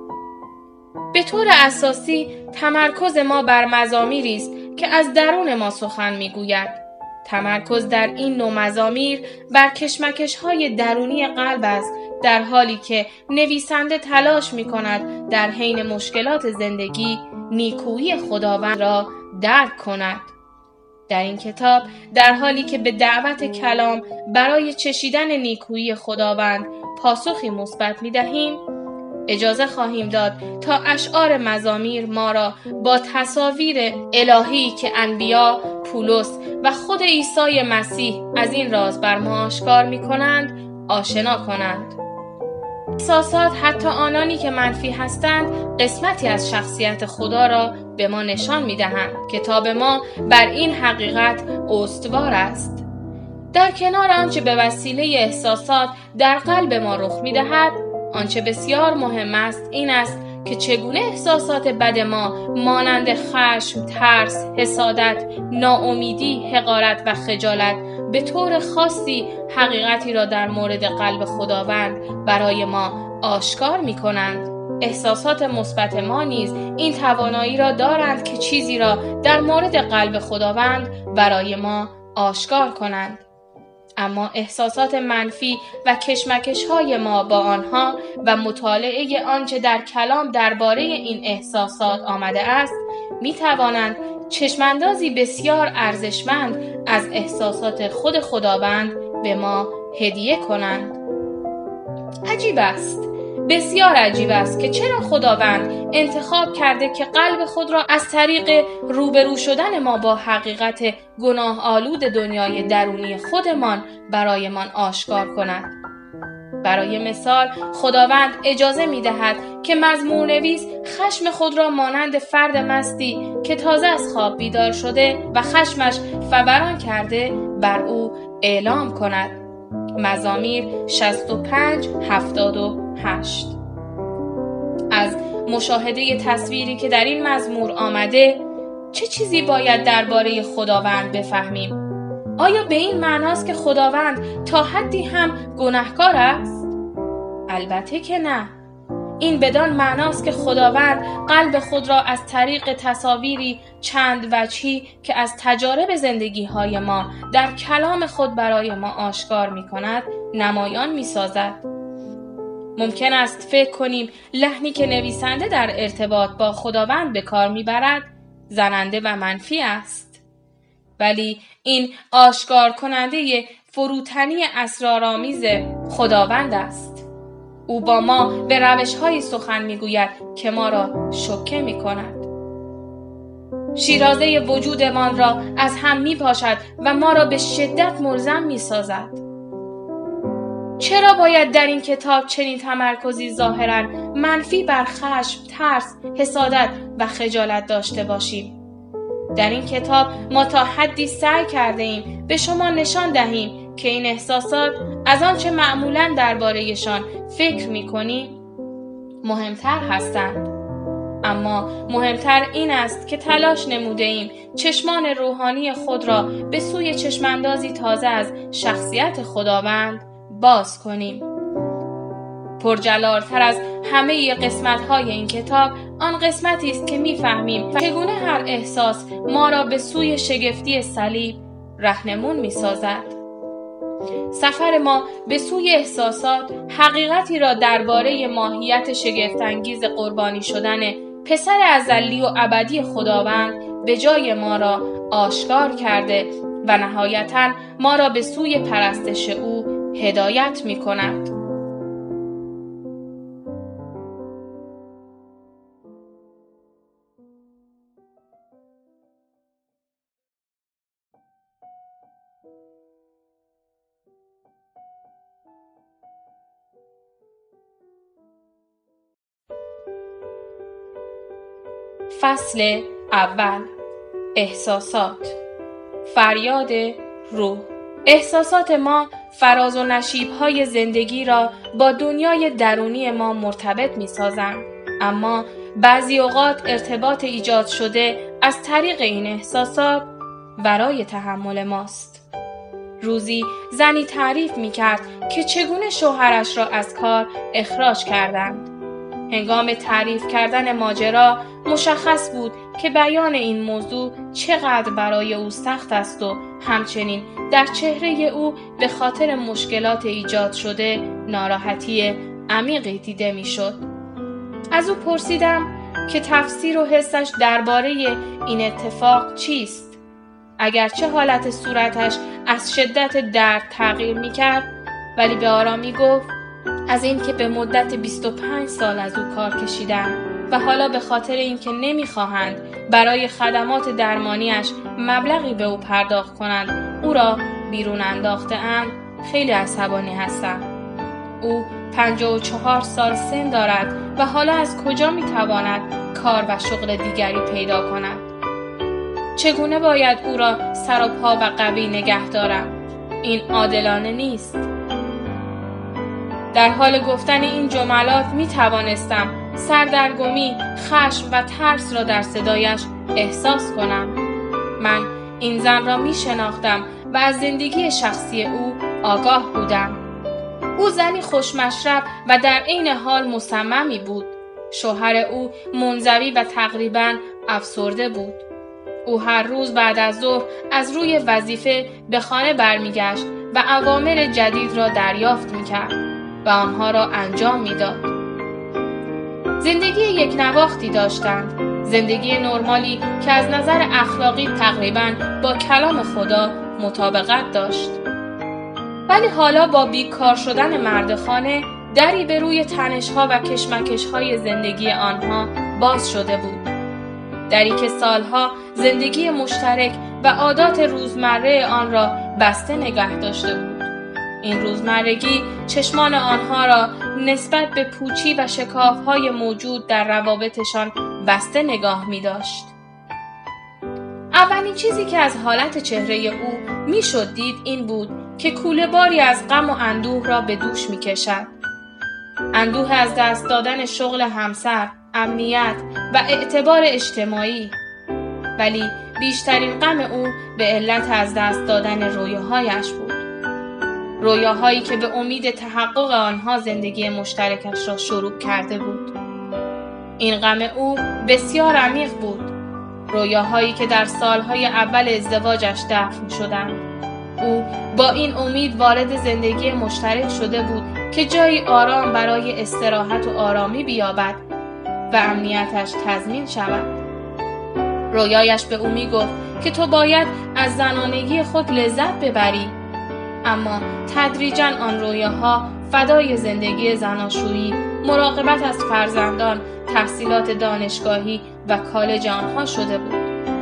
به طور اساسی تمرکز ما بر مزامیری است که از درون ما سخن می‌گوید. تمرکز در این نوع مزامیر بر کشمکش‌های درونی قلب است، در حالی که نویسنده تلاش می‌کند در حین مشکلات زندگی نیکویی خداوند را درک کند. در این کتاب در حالی که به دعوت کلام برای چشیدن نیکویی خداوند پاسخی مثبت می‌دهیم، اجازه خواهیم داد تا اشعار مزامیر ما را با تصاویر الهی که انبیا، پولس و خود عیسی مسیح از این راز بر ما آشکار می کنند آشنا کنند. احساسات، حتی آنانی که منفی هستند، قسمتی از شخصیت خدا را به ما نشان می دهند. کتاب ما بر این حقیقت استوار است. در کنار آنچه به وسیله احساسات در قلب ما رخ می دهد، آنچه بسیار مهم است این است که چگونه احساسات بد ما مانند خشم، ترس، حسادت، ناامیدی، حقارت و خجالت به طور خاصی حقیقتی را در مورد قلب خداوند برای ما آشکار می کنند. احساسات مثبت ما نیز این توانایی را دارند که چیزی را در مورد قلب خداوند برای ما آشکار کنند. اما احساسات منفی و کشمکش‌های ما با آنها و مطالعه آنچه در کلام درباره این احساسات آمده است می‌توانند چشماندازی بسیار ارزشمند از احساسات خود خداوند به ما هدیه کنند. عجیب است، بسیار عجیب است که چرا خداوند انتخاب کرده که قلب خود را از طریق روبرو شدن ما با حقیقت گناه آلود دنیای درونی خودمان برایمان آشکار کند. برای مثال خداوند اجازه می دهد که مزمورنویس خشم خود را مانند فرد مستی که تازه از خواب بیدار شده و خشمش فوران کرده بر او اعلام کند. مزامیر 65-78. از مشاهده تصویری که در این مزمور آمده چه چیزی باید درباره خداوند بفهمیم؟ آیا به این معناست که خداوند تا حدی هم گناهکار است؟ البته که نه. این بدان معناست که خداوند قلب خود را از طریق تصاویری چند وجهی که از تجارب زندگی‌های ما در کلام خود برای ما آشکار می‌کند نمایان می‌سازد. ممکن است فکر کنیم لحنی که نویسنده در ارتباط با خداوند به کار می‌برد زننده و منفی است. ولی این آشکار کننده فروتنی اسرارآمیز خداوند است. او با ما به روش‌هایی سخن می‌گوید که ما را شوکه می‌کند. شیرازه وجودمان را از هم می‌پاشد و ما را به شدت ملزم می‌سازد. چرا باید در این کتاب چنین تمرکزی ظاهراً منفی بر خشم، ترس، حسادت و خجالت داشته باشیم؟ در این کتاب ما تا حدی سعی کرده ایم به شما نشان دهیم که این احساسات از آنچه معمولاً درباره‌شان فکر می‌کنیم مهمتر هستند. اما مهمتر این است که تلاش نموده ایم چشمان روحانی خود را به سوی چشماندازی تازه از شخصیت خداوند باز کنیم. پرجلالتر از همه قسمت‌های این کتاب آن قسمتی است که می‌فهمیم چگونه هر احساس ما را به سوی شگفتی صلیب راهنمون می‌سازد. سفر ما به سوی احساسات حقیقتی را درباره ماهیت شگفت‌انگیز قربانی شدن پسر ازلی و ابدی خداوند به جای ما را آشکار کرده و نهایتاً ما را به سوی پرستش او هدایت می‌کند. فصل اول. احساسات. فریاد روح. احساسات ما فراز و نشیب‌های زندگی را با دنیای درونی ما مرتبط می‌سازند، اما بعضی اوقات ارتباط ایجاد شده از طریق این احساسات ورای تحمل ماست. روزی زنی تعریف می‌کرد که چگونه شوهرش را از کار اخراج کردند. هنگام تعریف کردن ماجرا مشخص بود که بیان این موضوع چقدر برای او سخت است و همچنین در چهره او به خاطر مشکلات ایجاد شده ناراحتی عمیقی دیده میشد. از او پرسیدم که تفسیر و حسش درباره این اتفاق چیست؟ اگرچه حالت صورتش از شدت درد تغییر میکرد، ولی به آرامی گفت از این که به مدت 25 سال از او کار کشیدم و حالا به خاطر اینکه نمیخواهند برای خدمات درمانیش مبلغی به او پرداخت کنند او را بیرون انداخته‌اند، خیلی عصبانی هستم. او 54 سال سن دارد و حالا از کجا میتواند کار و شغل دیگری پیدا کند؟ چگونه باید او را سر و پا و قوی نگه دارم؟ این عادلانه نیست. در حال گفتن این جملات می توانستم سردرگمی، خشم و ترس را در صدایش احساس کنم. من این زن را می شناختم و از زندگی شخصی او آگاه بودم. او زنی خوشمشرب و در عین حال مصممی بود. شوهر او منزوی و تقریباً افسرده بود. او هر روز بعد از ظهر از روی وظیفه به خانه برمیگشت و اوامر جدید را دریافت می‌کرد و آنها را انجام می‌داد. زندگی یک نواختی داشتند، زندگی نرمالی که از نظر اخلاقی تقریباً با کلام خدا مطابقت داشت. ولی حالا با بیکار شدن مرد خانه دری به روی تنش‌ها و کشمکش‌های زندگی آنها باز شده بود. دری که سالها زندگی مشترک و عادات روزمره آن را بسته نگه داشته بود. این روزمرگی چشمان آنها را نسبت به پوچی و شکاف‌های موجود در روابطشان بسته نگاه می داشت. اولین چیزی که از حالت چهره او می شد دید این بود که کوله باری از غم و اندوه را به دوش می کشد. اندوه از دست دادن شغل همسر، امنیت و اعتبار اجتماعی. ولی بیشترین غم او به علت از دست دادن رویاهایش بود. رویاهایی که به امید تحقق آنها زندگی مشترکش را شروع کرده بود. این غم او بسیار عمیق بود. رویاهایی که در سالهای اول ازدواجش دفن شدند. او با این امید وارد زندگی مشترک شده بود که جایی آرام برای استراحت و آرامی بیابد و امنیتش تضمین شود. رویایش به او می گفت که تو باید از زنانگی خود لذت ببری، اما تدریجاً آن رویاها فدای زندگی زناشویی، مراقبت از فرزندان، تحصیلات دانشگاهی و کالج آنها شده بود.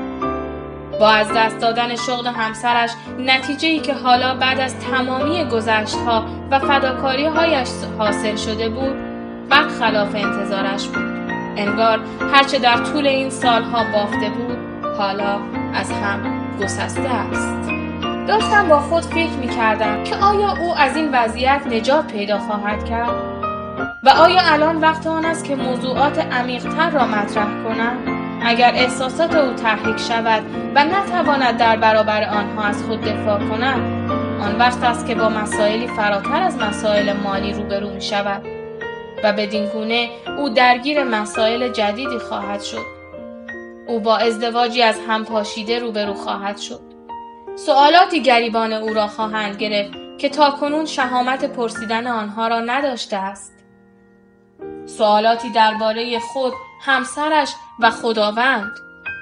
با از دست دادن شغل همسرش، نتیجه‌ای که حالا بعد از تمامی گذشت‌ها و فداکاری‌هایش حاصل شده بود، برخلاف انتظارش بود. انگار هرچه در طول این سالها بافته بود، حالا از هم گسسته است. داشتم با خود فکر می‌کردم که آیا او از این وضعیت نجات پیدا خواهد کرد؟ و آیا الان وقت آن است که موضوعات عمیق‌تر را مطرح کنم؟ اگر احساسات او تحریک شود و نتواند در برابر آنها از خود دفاع کند، آن وقت است که با مسائلی فراتر از مسائل مالی روبرو می‌شود. و بدین گونه او درگیر مسائل جدیدی خواهد شد. او با ازدواجی از هم پاشیده روبرو خواهد شد. سوالاتی گریبان او را خواهند گرفت که تاکنون شهامت پرسیدن آنها را نداشته است. سوالاتی درباره خود، همسرش و خداوند.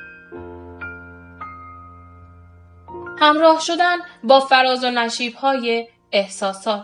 همراه شدن با فراز و نشیب‌های احساسات.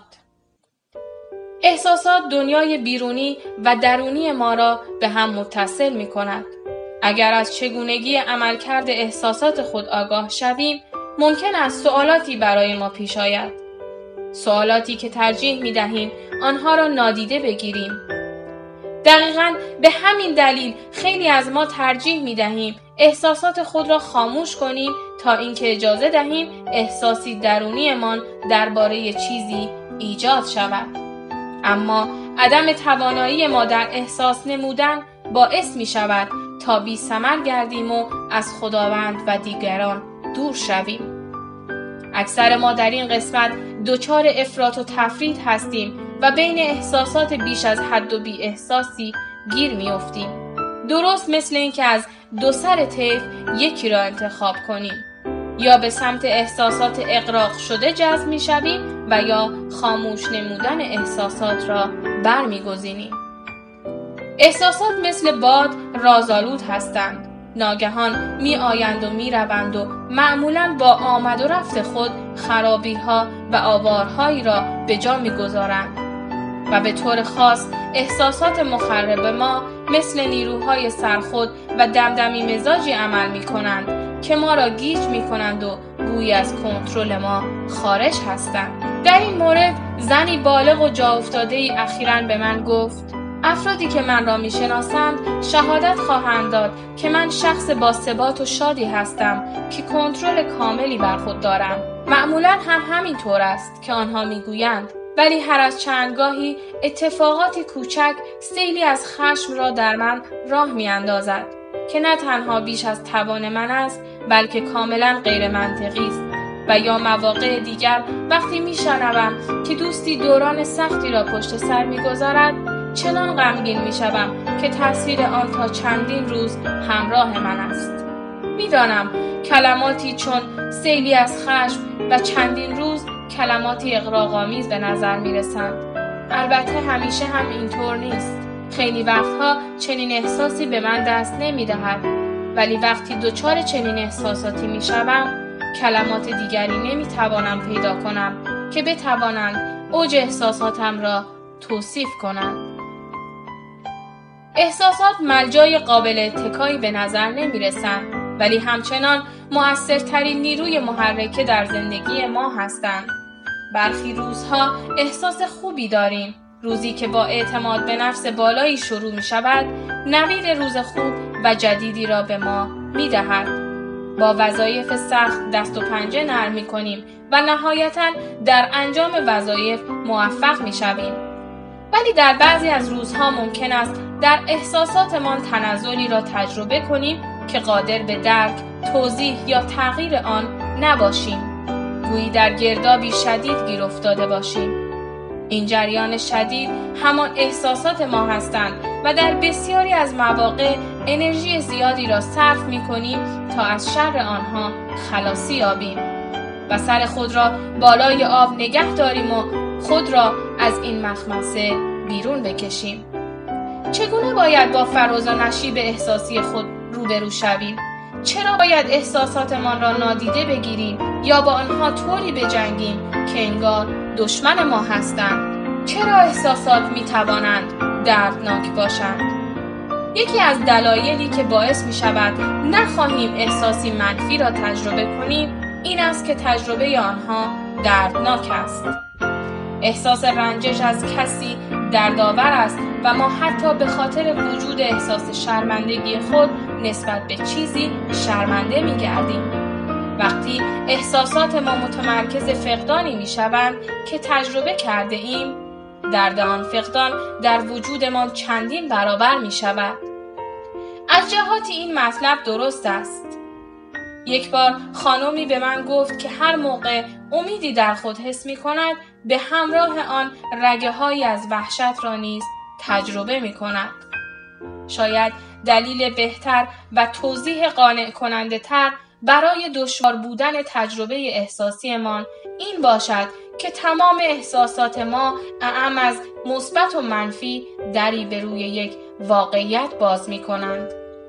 احساسات دنیای بیرونی و درونی ما را به هم متصل می کند. اگر از چگونگی عملکرد احساسات خود آگاه شویم، ممکن است سوالاتی برای ما پیش آید. سوالاتی که ترجیح می دهیم آنها را نادیده بگیریم. دقیقاً به همین دلیل خیلی از ما ترجیح می دهیم احساسات خود را خاموش کنیم تا اینکه اجازه دهیم احساسی درونیمان درباره چیزی ایجاد شود. اما عدم توانایی ما در احساس نمودن باعث می شود تا بی ثمر گردیم و از خداوند و دیگران دور شویم. اکثر ما در این قسمت دچار افراط و تفرید هستیم و بین احساسات بیش از حد و بی احساسی گیر می افتیم. درست مثل این که از دو سر طیف یکی را انتخاب کنیم. یا به سمت احساسات اغراق شده جذب می شویم و یا خاموش نمودن احساسات را برمی‌گزینیم. احساسات مثل باد رازآلود هستند. ناگهان می آیند و می روند و معمولاً با آمد و رفت خود خرابی ها و آوارهایی را به جا می گذارند. و به طور خاص احساسات مخرب ما مثل نیروهای سرخود و دمدمی مزاجی عمل می کنند که ما را گیج می کنند و گویی از کنترل ما خارج هستند. در این مورد زنی بالغ و جا افتاده ای اخیراً به من گفت: افرادی که من را می شناسند شهادت خواهند داد که من شخص با ثبات و شادی هستم که کنترل کاملی بر خود دارم. معمولاً هم همین طور است که آنها می گویند. ولی هر از چندگاهی اتفاقاتی کوچک سیلی از خشم را در من راه می اندازد که نه تنها بیش از توان من است بلکه کاملا غیر منطقی است. و یا مواقع دیگر وقتی می شنوم که دوستی دوران سختی را پشت سر می گذارد چنان غمگین می شوم که تاثیر آن تا چندین روز همراه من است. می دانم کلماتی چون سیلی از خشم و چندین روز کلماتی اغراق‌آمیز به نظر می رسند. البته همیشه هم اینطور نیست. خیلی وقتها چنین احساسی به من دست نمی دهد. ولی وقتی دچار چنین احساساتی می شوم کلمات دیگری نمی توانم پیدا کنم که بتوانند اوج احساساتم را توصیف کنند. احساسات ملجای قابل اتکایی به نظر نمی رسند ولی همچنان مؤثرترین نیروی محرکه در زندگی ما هستند. برخی روزها احساس خوبی داریم. روزی که با اعتماد به نفس بالایی شروع می شود نوید روز خوب و جدیدی را به ما می دهد. با وظایف سخت دست و پنجه نرم می کنیم و نهایتاً در انجام وظایف موفق می شویم. ولی در بعضی از روزها ممکن است در احساساتمان تنزلی را تجربه کنیم که قادر به درک، توضیح یا تغییر آن نباشیم. گویی در گردابی شدید گیر افتاده باشیم. این جریان شدید همان احساسات ما هستند و در بسیاری از مواقع انرژی زیادی را صرف می کنیم تا از شر آنها خلاصی یابیم و سر خود را بالای آب نگه داریم و خود را از این مخمصه بیرون بکشیم. چگونه باید با فراز و نشیب احساسی خود روبرو شویم؟ چرا باید احساساتمان را نادیده بگیریم یا با آنها طوری بجنگیم که انگار دشمن ما هستند؟ چرا احساسات می توانند دردناک باشند؟ یکی از دلایلی که باعث می شود نخواهیم احساسی منفی را تجربه کنیم این است که تجربه آنها دردناک است. احساس رنجش از کسی دردآور است و ما حتی به خاطر وجود احساس شرمندگی خود نسبت به چیزی شرمنده می گردیم. وقتی احساسات ما متمرکز فقدانی می شوند که تجربه کرده ایم، درد آن فقدان در وجودمان چندین برابر می شود. از جهاتی این مطلب درست است. یک بار خانمی به من گفت که هر موقع امیدی در خود حس می کند به همراه آن رگه هایی از وحشت را نیز تجربه می کند. شاید دلیل بهتر و توضیح قانع کننده تر برای دشوار بودن تجربه احساسیمان این باشد که تمام احساسات ما اعم از مثبت و منفی دری به روی یک واقعیت باز می کنند.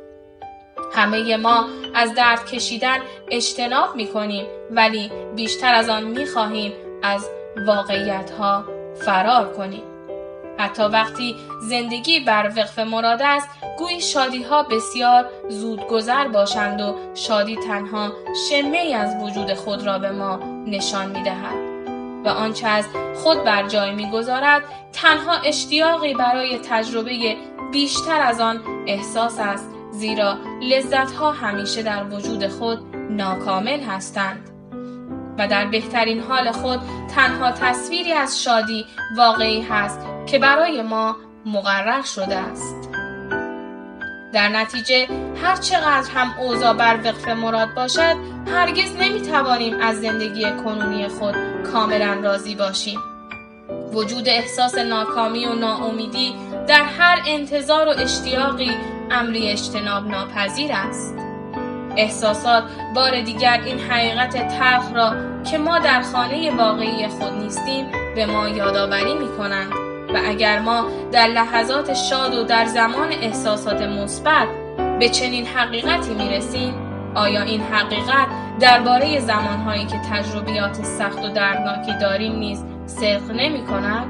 همه ما از درد کشیدن اجتناب می کنیم ولی بیشتر از آن می خواهیم از واقعیت ها فرار کنیم. حتی وقتی زندگی بر وقف مراد است گویی شادی ها بسیار زودگذر باشند و شادی تنها شمه‌ای از وجود خود را به ما نشان می دهد و آنچه از خود بر جای می گذارد تنها اشتیاقی برای تجربه بیشتر از آن احساس است، زیرا لذت ها همیشه در وجود خود ناکامل هستند و در بهترین حال خود تنها تصویری از شادی واقعی هست که برای ما مقرر شده است. در نتیجه هر چقدر هم اوضاع بر وقف مراد باشد هرگز نمیتوانیم از زندگی کنونی خود کاملا راضی باشیم. وجود احساس ناکامی و ناامیدی در هر انتظار و اشتیاقی امری اجتناب ناپذیر است. احساسات بار دیگر این حقیقت تلخ را که ما در خانه واقعی خود نیستیم به ما یادآوری می‌کنند و اگر ما در لحظات شاد و در زمان احساسات مثبت به چنین حقیقتی می‌رسیم، آیا این حقیقت درباره زمانهایی که تجربیات سخت و دردناکی داریم نیز صدق نمی‌کند؟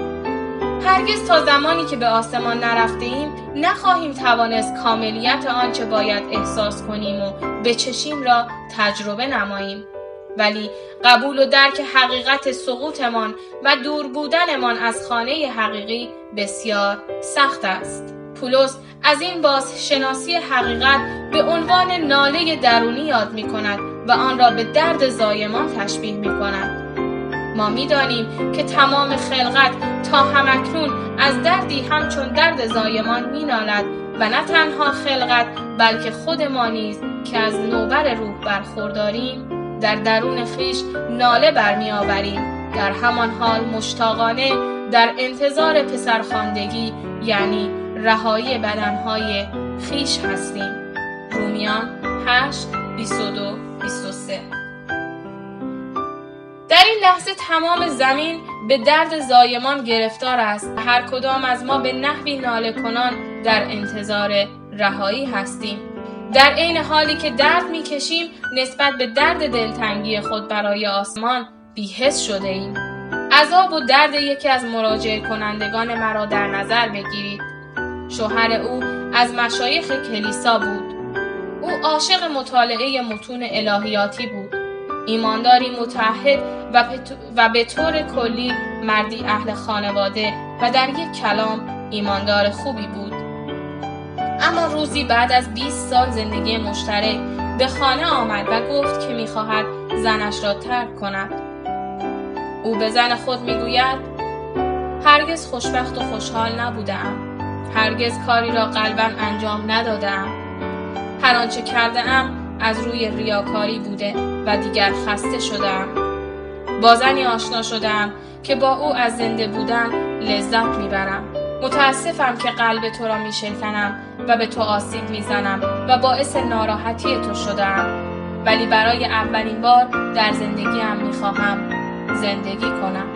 هرگز تا زمانی که به آسمان نرفته‌ایم نخواهیم توانست کاملیت آنچه باید احساس کنیم و بچشیم را تجربه نماییم. ولی قبول و درک حقیقت سقوطمان و دور بودنمان از خانه حقیقی بسیار سخت است. پولس از این بازشناسی حقیقت به عنوان ناله درونی یاد می کند و آن را به درد زایمان تشبیه می کند. ما می دانیم که تمام خلقت تا همکنون از دردی همچون درد زایمان می نالد و نه تنها خلقت بلکه خود ما نیز که از نوبر روح برخورداریم در درون خویش ناله برمی آوریم، در همان حال مشتاقانه در انتظار پسرخواندگی یعنی رهایی بدنهای خویش هستیم. رومیان 8:22-23. در این لحظه تمام زمین به درد زایمان گرفتار است. هر کدام از ما به نحوی ناله کنان در انتظار رهایی هستیم. در عین حالی که درد می‌کشیم نسبت به درد دلتنگی خود برای آسمان بی‌حس شده ایم. عذاب و درد یکی از مراجعه کنندگان مرا در نظر بگیرید. شوهر او از مشایخ کلیسا بود. او عاشق مطالعه متون الهیاتی بود. ایمانداری متعهد و به طور کلی مردی اهل خانواده و در یک کلام ایماندار خوبی بود. اما روزی بعد از 20 سال زندگی مشترک به خانه آمد و گفت که می‌خواهد زنش را ترک کند. او به زن خود می‌گوید هرگز خوشبخت و خوشحال نبوده‌ام. هرگز کاری را قلباً انجام نداده‌ام. هر آنچه کرده‌ام از روی ریاکاری بوده و دیگر خسته شده‌ام. با زنی آشنا شده‌ام که با او از زنده بودن لذت میبرم. متاسفم که قلب تو را میشکنم و به تو آسیب میزنم و باعث ناراحتی تو شده‌ام، ولی برای اولین بار در زندگیم میخواهم زندگی کنم.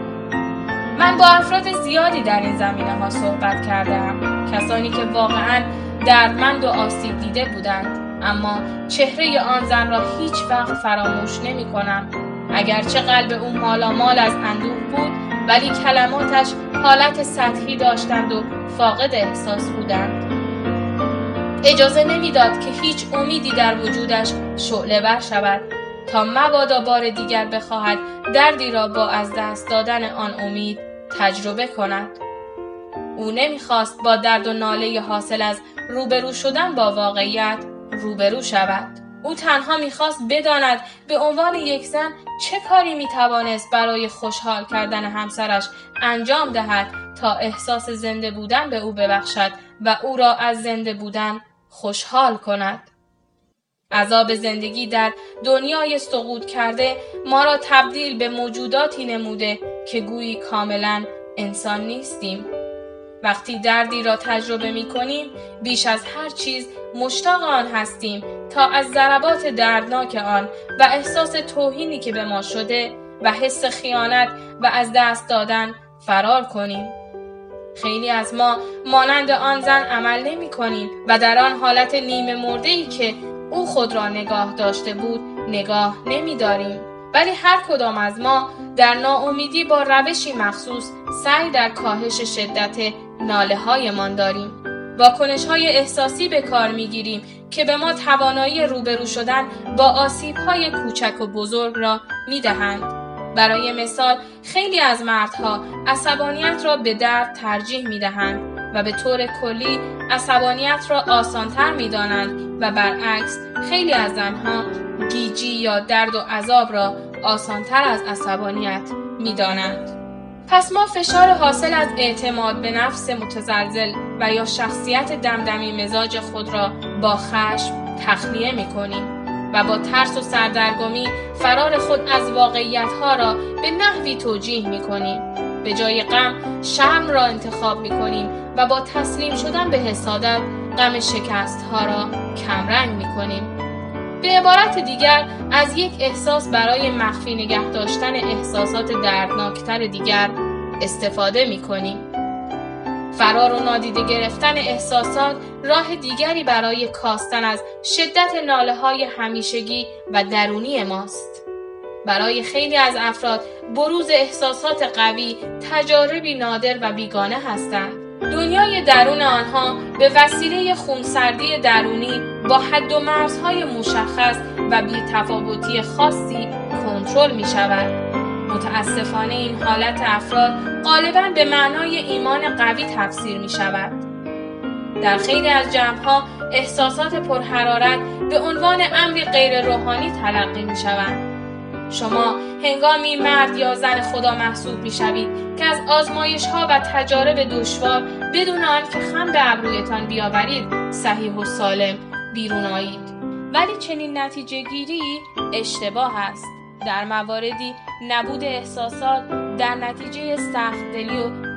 من با افراد زیادی در این زمینه ها صحبت کردم، کسانی که واقعاً دردمند و آسیب دیده بودند، اما چهره آن زن را هیچ وقت فراموش نمی کنم. اگرچه قلب او مالامال از اندوه بود ولی کلماتش حالت سطحی داشتند و فاقد احساس بودند. اجازه نمیداد که هیچ امیدی در وجودش شعله ور شود تا مبادا بار دیگر بخواهد دردی را با از دست دادن آن امید تجربه کند. او نمیخواست با درد و ناله حاصل از روبرو شدن با واقعیت روبرو شود. او تنها میخواست بداند به عنوان یک زن چه کاری میتوانست برای خوشحال کردن همسرش انجام دهد تا احساس زنده بودن به او ببخشد و او را از زنده بودن خوشحال کند. عذاب زندگی در دنیای سقوط کرده ما را تبدیل به موجوداتی نموده که گویی کاملا انسان نیستیم. وقتی دردی را تجربه می کنیم بیش از هر چیز مشتاق آن هستیم تا از ضربات دردناک آن و احساس توهینی که به ما شده و حس خیانت و از دست دادن فرار کنیم. خیلی از ما مانند آن زن عمل نمی کنیم و در آن حالت نیمه مرده‌ای که او خود را نگاه داشته بود نگاه نمی داریم. ولی هر کدام از ما در ناامیدی با روشی مخصوص سعی در کاهش شدت ناله هایمان داریم. واکنش های احساسی به کار می گیریم که به ما توانایی روبرو شدن با آسیب های کوچک و بزرگ را می دهند. برای مثال خیلی از مردها عصبانیت را به درد ترجیح می دهند و به طور کلی عصبانیت را آسانتر می دانند و برعکس خیلی از زنها گیجی یا درد و عذاب را آسانتر از عصبانیت می دانند. پس ما فشار حاصل از اعتماد به نفس متزلزل و یا شخصیت دمدمی مزاج خود را با خشم تخلیه می کنیم و با ترس و سردرگمی فرار خود از واقعیت‌ها را به نحوی توجیه می‌کنیم. به جای غم شرم را انتخاب می‌کنیم و با تسلیم شدن به حسادت غم شکست‌ها را کمرنگ می‌کنیم. به عبارت دیگر از یک احساس برای مخفی نگه داشتن احساسات دردناکتر دیگر استفاده می‌کنیم. فرار و نادیده گرفتن احساسات راه دیگری برای کاستن از شدت ناله‌های همیشگی و درونی ماست. برای خیلی از افراد بروز احساسات قوی تجاربی نادر و بیگانه هستند. دنیای درون آنها به وسیله خونسردی درونی با حد و مرزهای مشخص و بی‌تفاوتی خاصی کنترل می‌شود. متاسفانه این حالت افراد غالباً به معنای ایمان قوی تفسیر می شود. در خیلی از جمع‌ها احساسات پرحرارت به عنوان امری غیر روحانی تلقی می شوند. شما هنگامی مرد یا زن خدا محسوب می شوید که از آزمایش‌ها و تجارب دشوار بدون آنکه خم به ابرویتان بیاورید صحیح و سالم بیرون آیید. ولی چنین نتیجه گیری اشتباه است. در مواردی نبود احساسات در نتیجه سخت‌دلی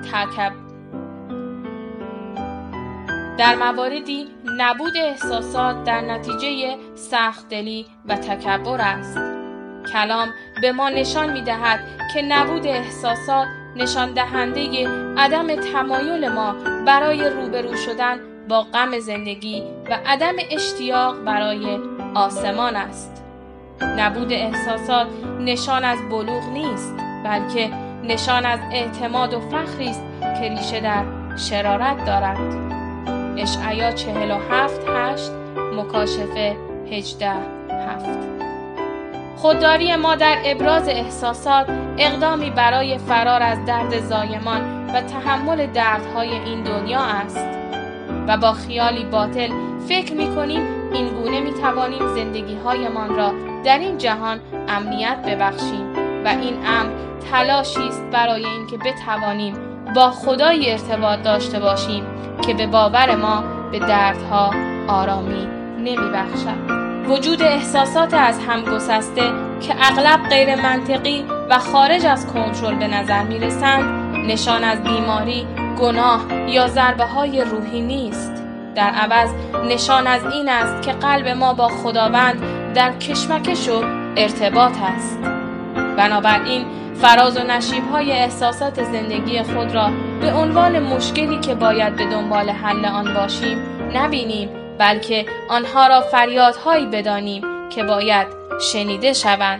و تکبر است. کلام به ما نشان می‌دهد که نبود احساسات نشان دهنده عدم تمایل ما برای روبرو شدن با غم زندگی و عدم اشتیاق برای آسمان است. نبود احساسات نشان از بلوغ نیست، بلکه نشان از اعتماد و فخری است که ریشه در شرارت دارد. اشعیا 47:8 مکاشفه 18:7. خودداری ما در ابراز احساسات اقدامی برای فرار از درد زایمان و تحمل دردهای این دنیا است و با خیالی باطل فکر می‌کنیم این گونه می‌توانیم زندگی‌هایمان را در این جهان امنیت ببخشیم و این امر تلاشی است برای اینکه بتوانیم با خدای ارتباط داشته باشیم که به باور ما به دردها آرامی نمی‌بخشد. وجود احساسات از هم گسسته که اغلب غیر منطقی و خارج از کنترل به نظر می‌رسند نشان از بیماری، گناه یا ضربه‌های روحی نیست. در عوض نشان از این است که قلب ما با خداوند در کشمکش و ارتباط است. بنابراین فراز و نشیب‌های احساسات زندگی خود را به عنوان مشکلی که باید به دنبال حل آن باشیم نبینیم، بلکه آنها را فریادهایی بدانیم که باید شنیده شوند.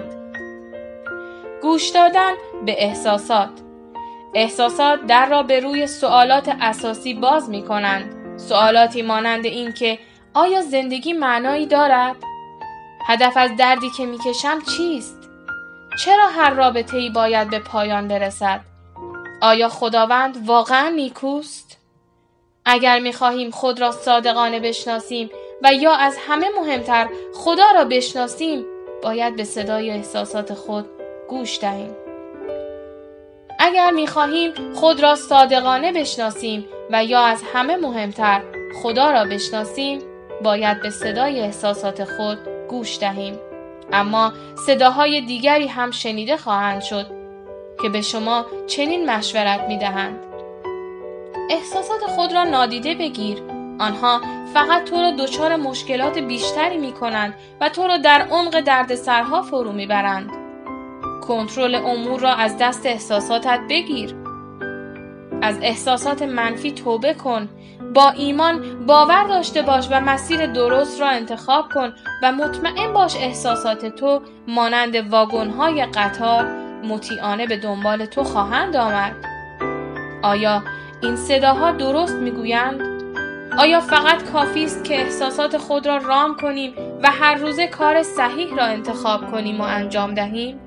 گوش دادن به احساسات. احساسات در را به روی سوالات اساسی باز می کنند. سوالاتی مانند این که آیا زندگی معنایی دارد؟ هدف از دردی که می کشم چیست؟ چرا هر رابطه‌ای باید به پایان برسد؟ آیا خداوند واقعا نیکوست؟ اگر می خواهیم خود را صادقانه بشناسیم و یا از همه مهمتر خدا را بشناسیم، باید به صدای احساسات خود گوش دهیم. اگر می‌خواهیم خود را صادقانه بشناسیم و یا از همه مهمتر خدا را بشناسیم، باید به صدای احساسات خود گوش دهیم. اما صداهای دیگری هم شنیده خواهند شد که به شما چنین مشورت می‌دهند: احساسات خود را نادیده بگیر. آنها فقط تو را دچار مشکلات بیشتری می کنند و تو را در عمق دردسرها فرو می برند. کنترل امور را از دست احساساتت بگیر. از احساسات منفی توبه کن. با ایمان باور داشته باش و مسیر درست را انتخاب کن و مطمئن باش احساسات تو مانند واگن‌های قطار مطیعانه به دنبال تو خواهند آمد. آیا این صداها درست میگویند؟ آیا فقط کافی است که احساسات خود را رام کنیم و هر روزه کار صحیح را انتخاب کنیم و انجام دهیم؟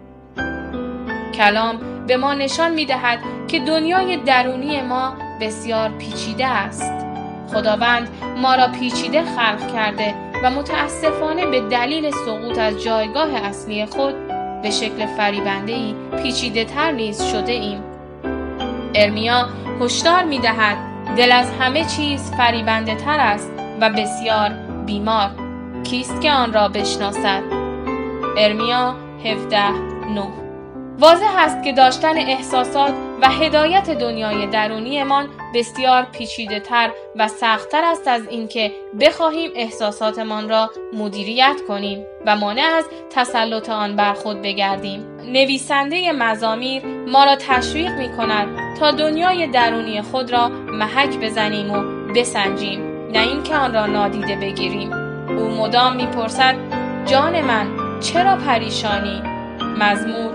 کلام به ما نشان می‌دهد که دنیای درونی ما بسیار پیچیده است. خداوند ما را پیچیده خلق کرده و متاسفانه به دلیل سقوط از جایگاه اصلی خود به شکل فریبنده‌ای پیچیده‌تر نیز شده ایم. ارمیا هشدار می‌دهد دل از همه چیز فریبنده‌تر است و بسیار بیمار. کیست که آن را بشناسد؟ ارمیا 17:9. واضح است که داشتن احساسات و هدایت دنیای درونیمان بسیار پیچیده‌تر و سخت‌تر است از اینکه بخواهیم احساساتمان را مدیریت کنیم و مانع از تسلط آن بر خود بگردیم. نویسنده مزامیر ما را تشویق می‌کند تا دنیای درونی خود را محک بزنیم و بسنجیم، نه اینکه آن را نادیده بگیریم. او مدام می‌پرسد جان من چرا پریشانی؟ مزمور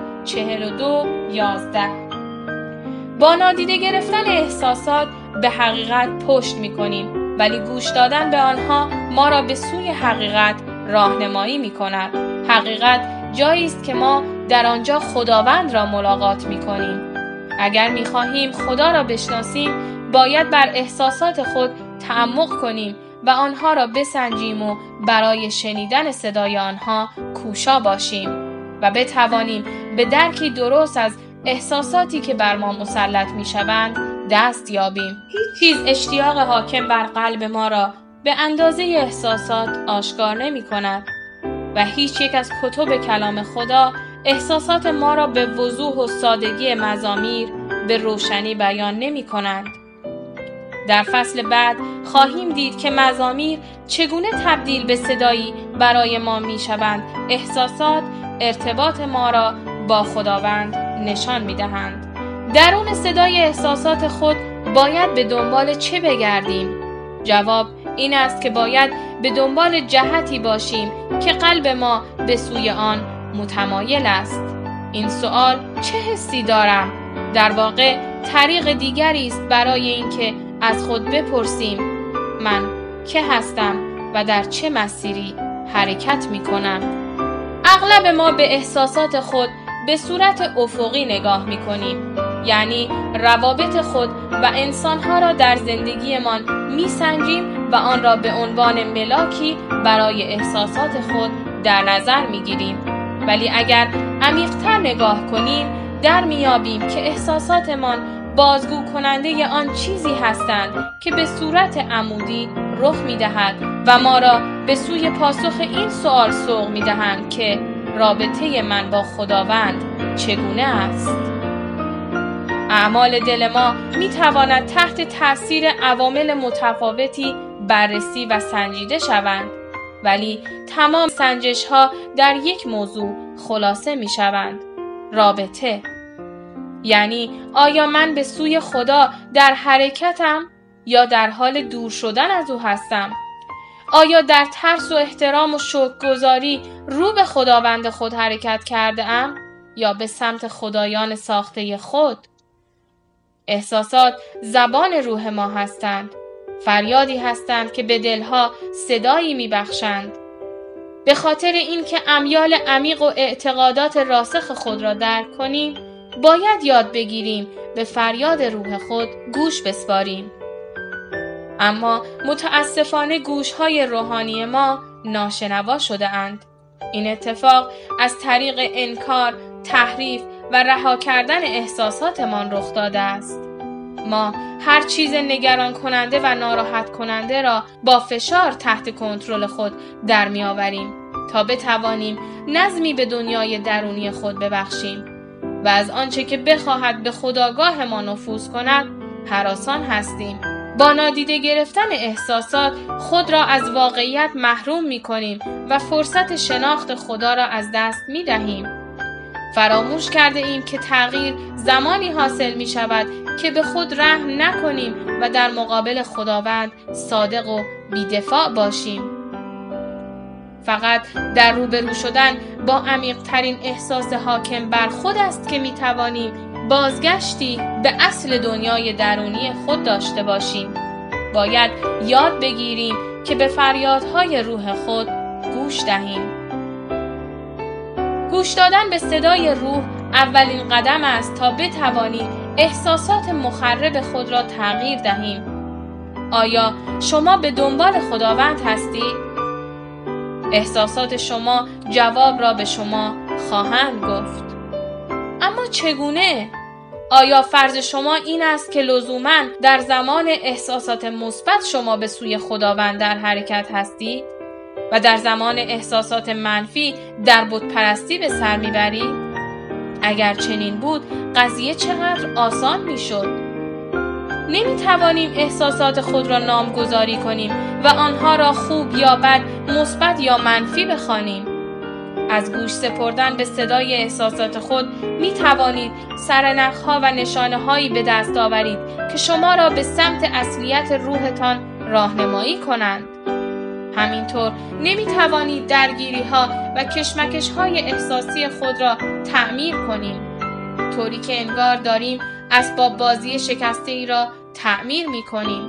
42:11. با نادیده گرفتن احساسات به حقیقت پشت می‌کنیم، ولی گوش دادن به آنها ما را به سوی حقیقت راهنمایی می‌کند. حقیقت جایی است که ما در آنجا خداوند را ملاقات می‌کنیم. اگر می‌خواهیم خدا را بشناسیم، باید بر احساسات خود تعمق کنیم و آنها را بسنجیم و برای شنیدن صدای آنها کوشا باشیم و بتوانیم به درکی درست از احساساتی که بر ما مسلط می‌شوند دست یابیم. هیچ اشتیاق حاکم بر قلب ما را به اندازه احساسات آشکار نمی‌کند و هیچ یک از کتب کلام خدا احساسات ما را به وضوح و سادگی مزامیر به روشنی بیان نمی‌کنند. در فصل بعد خواهیم دید که مزامیر چگونه تبدیل به صدایی برای ما می‌شوند. احساسات ارتباط ما را با خداوند نشان می‌دهند. درون صدای احساسات خود باید به دنبال چه بگردیم؟ جواب این است که باید به دنبال جهتی باشیم که قلب ما به سوی آن متمایل است. این سوال چه حسی دارم؟ در واقع طریق دیگری است برای اینکه از خود بپرسیم من که هستم و در چه مسیری حرکت می‌کنم. اغلب ما به احساسات خود به صورت افقی نگاه می‌کنیم، یعنی روابط خود و انسان‌ها را در زندگیمان می‌سنجیم و آن را به عنوان ملاکی برای احساسات خود در نظر می‌گیریم. ولی اگر عمیق‌تر نگاه کنیم در می‌یابیم که احساساتمان بازگو کننده آن چیزی هستند که به صورت عمودی رخ می‌دهد و ما را به سوی پاسخ این سوال سوق می‌دهند که رابطه من با خداوند چگونه است؟ اعمال دل ما می‌تواند تحت تأثیر عوامل متفاوتی بررسی و سنجیده شوند، ولی تمام سنجش‌ها در یک موضوع خلاصه می‌شوند: رابطه. یعنی آیا من به سوی خدا در حرکتم یا در حال دور شدن از او هستم؟ آیا در ترس و احترام و شکرگزاری رو به خداوند خود حرکت کرده ام یا به سمت خدایان ساخته خود؟ احساسات زبان روح ما هستند. فریادی هستند که به دلها صدایی میبخشند. به خاطر اینکه امیال عمیق و اعتقادات راسخ خود را درک کنیم، باید یاد بگیریم به فریاد روح خود گوش بسپاریم. اما متاسفانه گوش‌های روحانی ما ناشنوا شده اند. این اتفاق از طریق انکار، تحریف و رها کردن احساساتمان رخ داده است. ما هر چیز نگران کننده و ناراحت کننده را با فشار تحت کنترل خود در می آوریم تا بتوانیم نظمی به دنیای درونی خود ببخشیم و از آنچه که بخواهد به خودآگاه ما نفوذ کند هراسان هستیم. با نادیده گرفتن احساسات خود را از واقعیت محروم می‌کنیم و فرصت شناخت خدا را از دست می‌دهیم. فراموش کرده ایم که تغییر زمانی حاصل می‌شود که به خود رحم نکنیم و در مقابل خداوند صادق و بی‌دفاع باشیم. فقط در روبرو شدن با عمیق‌ترین احساس حاکم بر خود است که می‌توانیم بازگشتی به اصل دنیای درونی خود داشته باشیم. باید یاد بگیریم که به فریادهای روح خود گوش دهیم. گوش دادن به صدای روح اولین قدم است تا بتوانیم احساسات مخرب خود را تغییر دهیم. آیا شما به دنبال خداوند هستید؟ احساسات شما جواب را به شما خواهند گفت. اما چگونه؟ آیا فرض شما این است که لزوماً در زمان احساسات مثبت شما به سوی خداوند در حرکت هستید و در زمان احساسات منفی در بت‌پرستی به سر میبرید؟ اگر چنین بود قضیه چقدر آسان میشد. نمیتوانیم احساسات خود را نامگذاری کنیم و آنها را خوب یا بد، مثبت یا منفی بخوانیم. از گوش سپردن به صدای احساسات خود می توانید سرنخ‌ها و نشانه‌هایی به دست آورید که شما را به سمت اصلیت روحتان راهنمایی کنند. همینطور نمی توانید درگیری‌ها و کشمکش‌های احساسی خود را تعمیر کنیم، طوری که انگار داریم اسباب بازی شکسته‌ای را تعمیر می کنیم.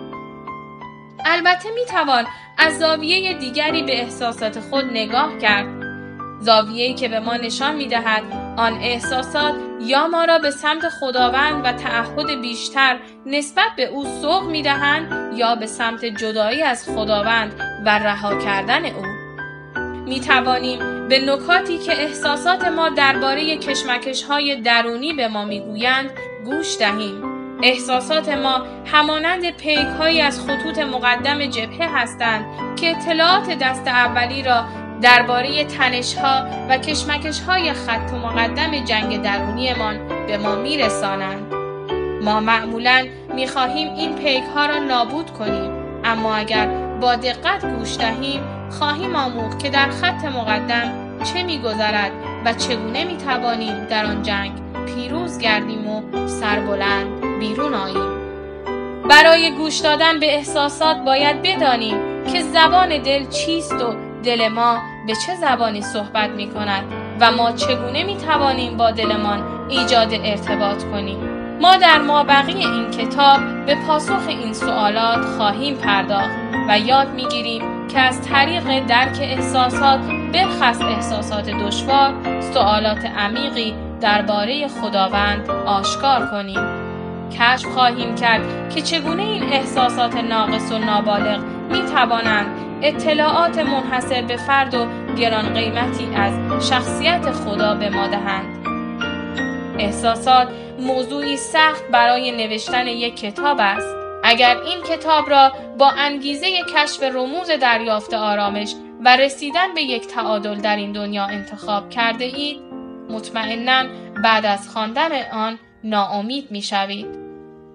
البته می توان از زاویه دیگری به احساسات خود نگاه کرد، زاویه‌ای که به ما نشان می‌دهد آن احساسات یا ما را به سمت خداوند و تعهد بیشتر نسبت به او سوق می‌دهند یا به سمت جدایی از خداوند و رها کردن او. می‌توانیم به نکاتی که احساسات ما درباره کشمکش‌های درونی به ما می‌گویند گوش دهیم. احساسات ما همانند پیک‌هایی از خطوط مقدم جبهه هستند که اطلاعات دست اولی را درباره تنش‌ها و کشمکش‌های خط مقدم جنگ درونیمان به ما می‌رسانند. ما معمولاً می‌خواهیم این پیک‌ها را نابود کنیم، اما اگر با دقت گوش دهیم خواهیم آموخت که در خط مقدم چه می‌گذرد و چگونه می‌توانیم در آن جنگ پیروز گردیم و سربلند بیرون آییم. برای گوش دادن به احساسات باید بدانیم که زبان دل چیست و دل ما به چه زبانی صحبت می کند و ما چگونه می توانیم با دلمان ایجاد ارتباط کنیم. ما در مابقی این کتاب به پاسخ این سوالات خواهیم پرداخت و یاد می گیریم که از طریق درک احساسات، بخص احساسات دشوار، سوالات عمیقی درباره خداوند آشکار کنیم. کشف خواهیم کرد که چگونه این احساسات ناقص و نابالغ می توانند اطلاعات منحصر به فرد و گران قیمتی از شخصیت خدا به ما دهند. احساسات موضوعی سخت برای نوشتن یک کتاب است. اگر این کتاب را با انگیزه کشف رموز دریافت آرامش و رسیدن به یک تعادل در این دنیا انتخاب کرده اید، مطمئناً بعد از خواندن آن ناامید می شوید.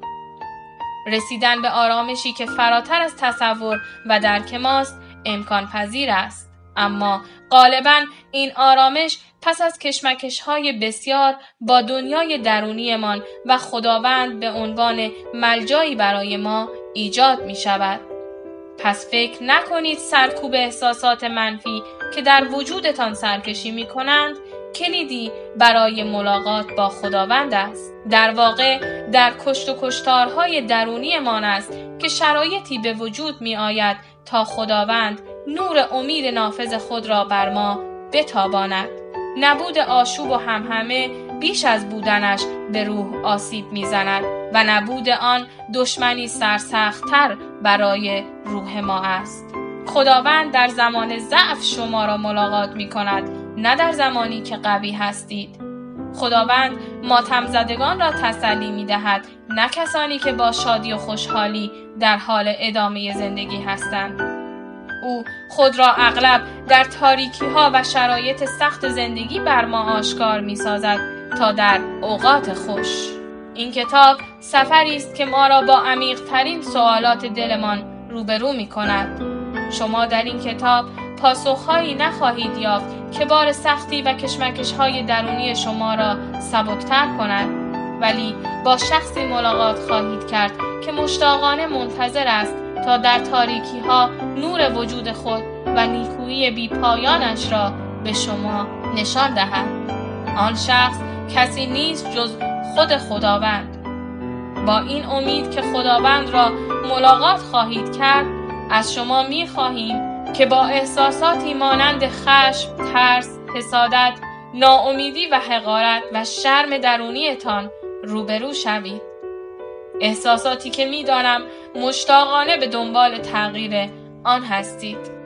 رسیدن به آرامشی که فراتر از تصور و درک ماست امکان پذیر است، اما غالباً این آرامش پس از کشمکش‌های بسیار با دنیای درونیمان و خداوند به عنوان ملجایی برای ما ایجاد می شود. پس فکر نکنید سرکوب احساسات منفی که در وجودتان سرکشی می کنند کلیدی برای ملاقات با خداوند است. در واقع در کشت و کشتارهای درونیمان است که شرایطی به وجود می آید تا خداوند نور امید نافذ خود را بر ما بتاباند. نبود آشوب و همهمه بیش از بودنش به روح آسیب می‌زند و نبود آن دشمنی سرسخت‌تر برای روح ما است. خداوند در زمان ضعف شما را ملاقات می‌کند، نه در زمانی که قوی هستید. خداوند ماتم زدگان را تسلی می‌دهد، نه کسانی که با شادی و خوشحالی در حال ادامه زندگی هستند. او خود را اغلب در تاریکی‌ها و شرایط سخت زندگی بر ما آشکار می‌سازد تا در اوقات خوش. این کتاب سفری است که ما را با عمیق‌ترین سوالات دلمان روبرو می‌کند. شما در این کتاب پاسخهایی نخواهید یافت که بار سختی و کشمکش‌های درونی شما را سبکتر کند، ولی با شخصی ملاقات خواهید کرد که مشتاقانه منتظر است تا در تاریکی‌ها نور وجود خود و نیکویی بی‌پایانش را به شما نشان دهد. آن شخص کسی نیست جز خود خداوند. با این امید که خداوند را ملاقات خواهید کرد، از شما می‌خواهیم که با احساساتی مانند خشم، ترس، حسادت، ناامیدی و حقارت و شرم درونیتان روبرو شوید. احساساتی که می‌دانم مشتاقانه به دنبال تغییر آن هستید.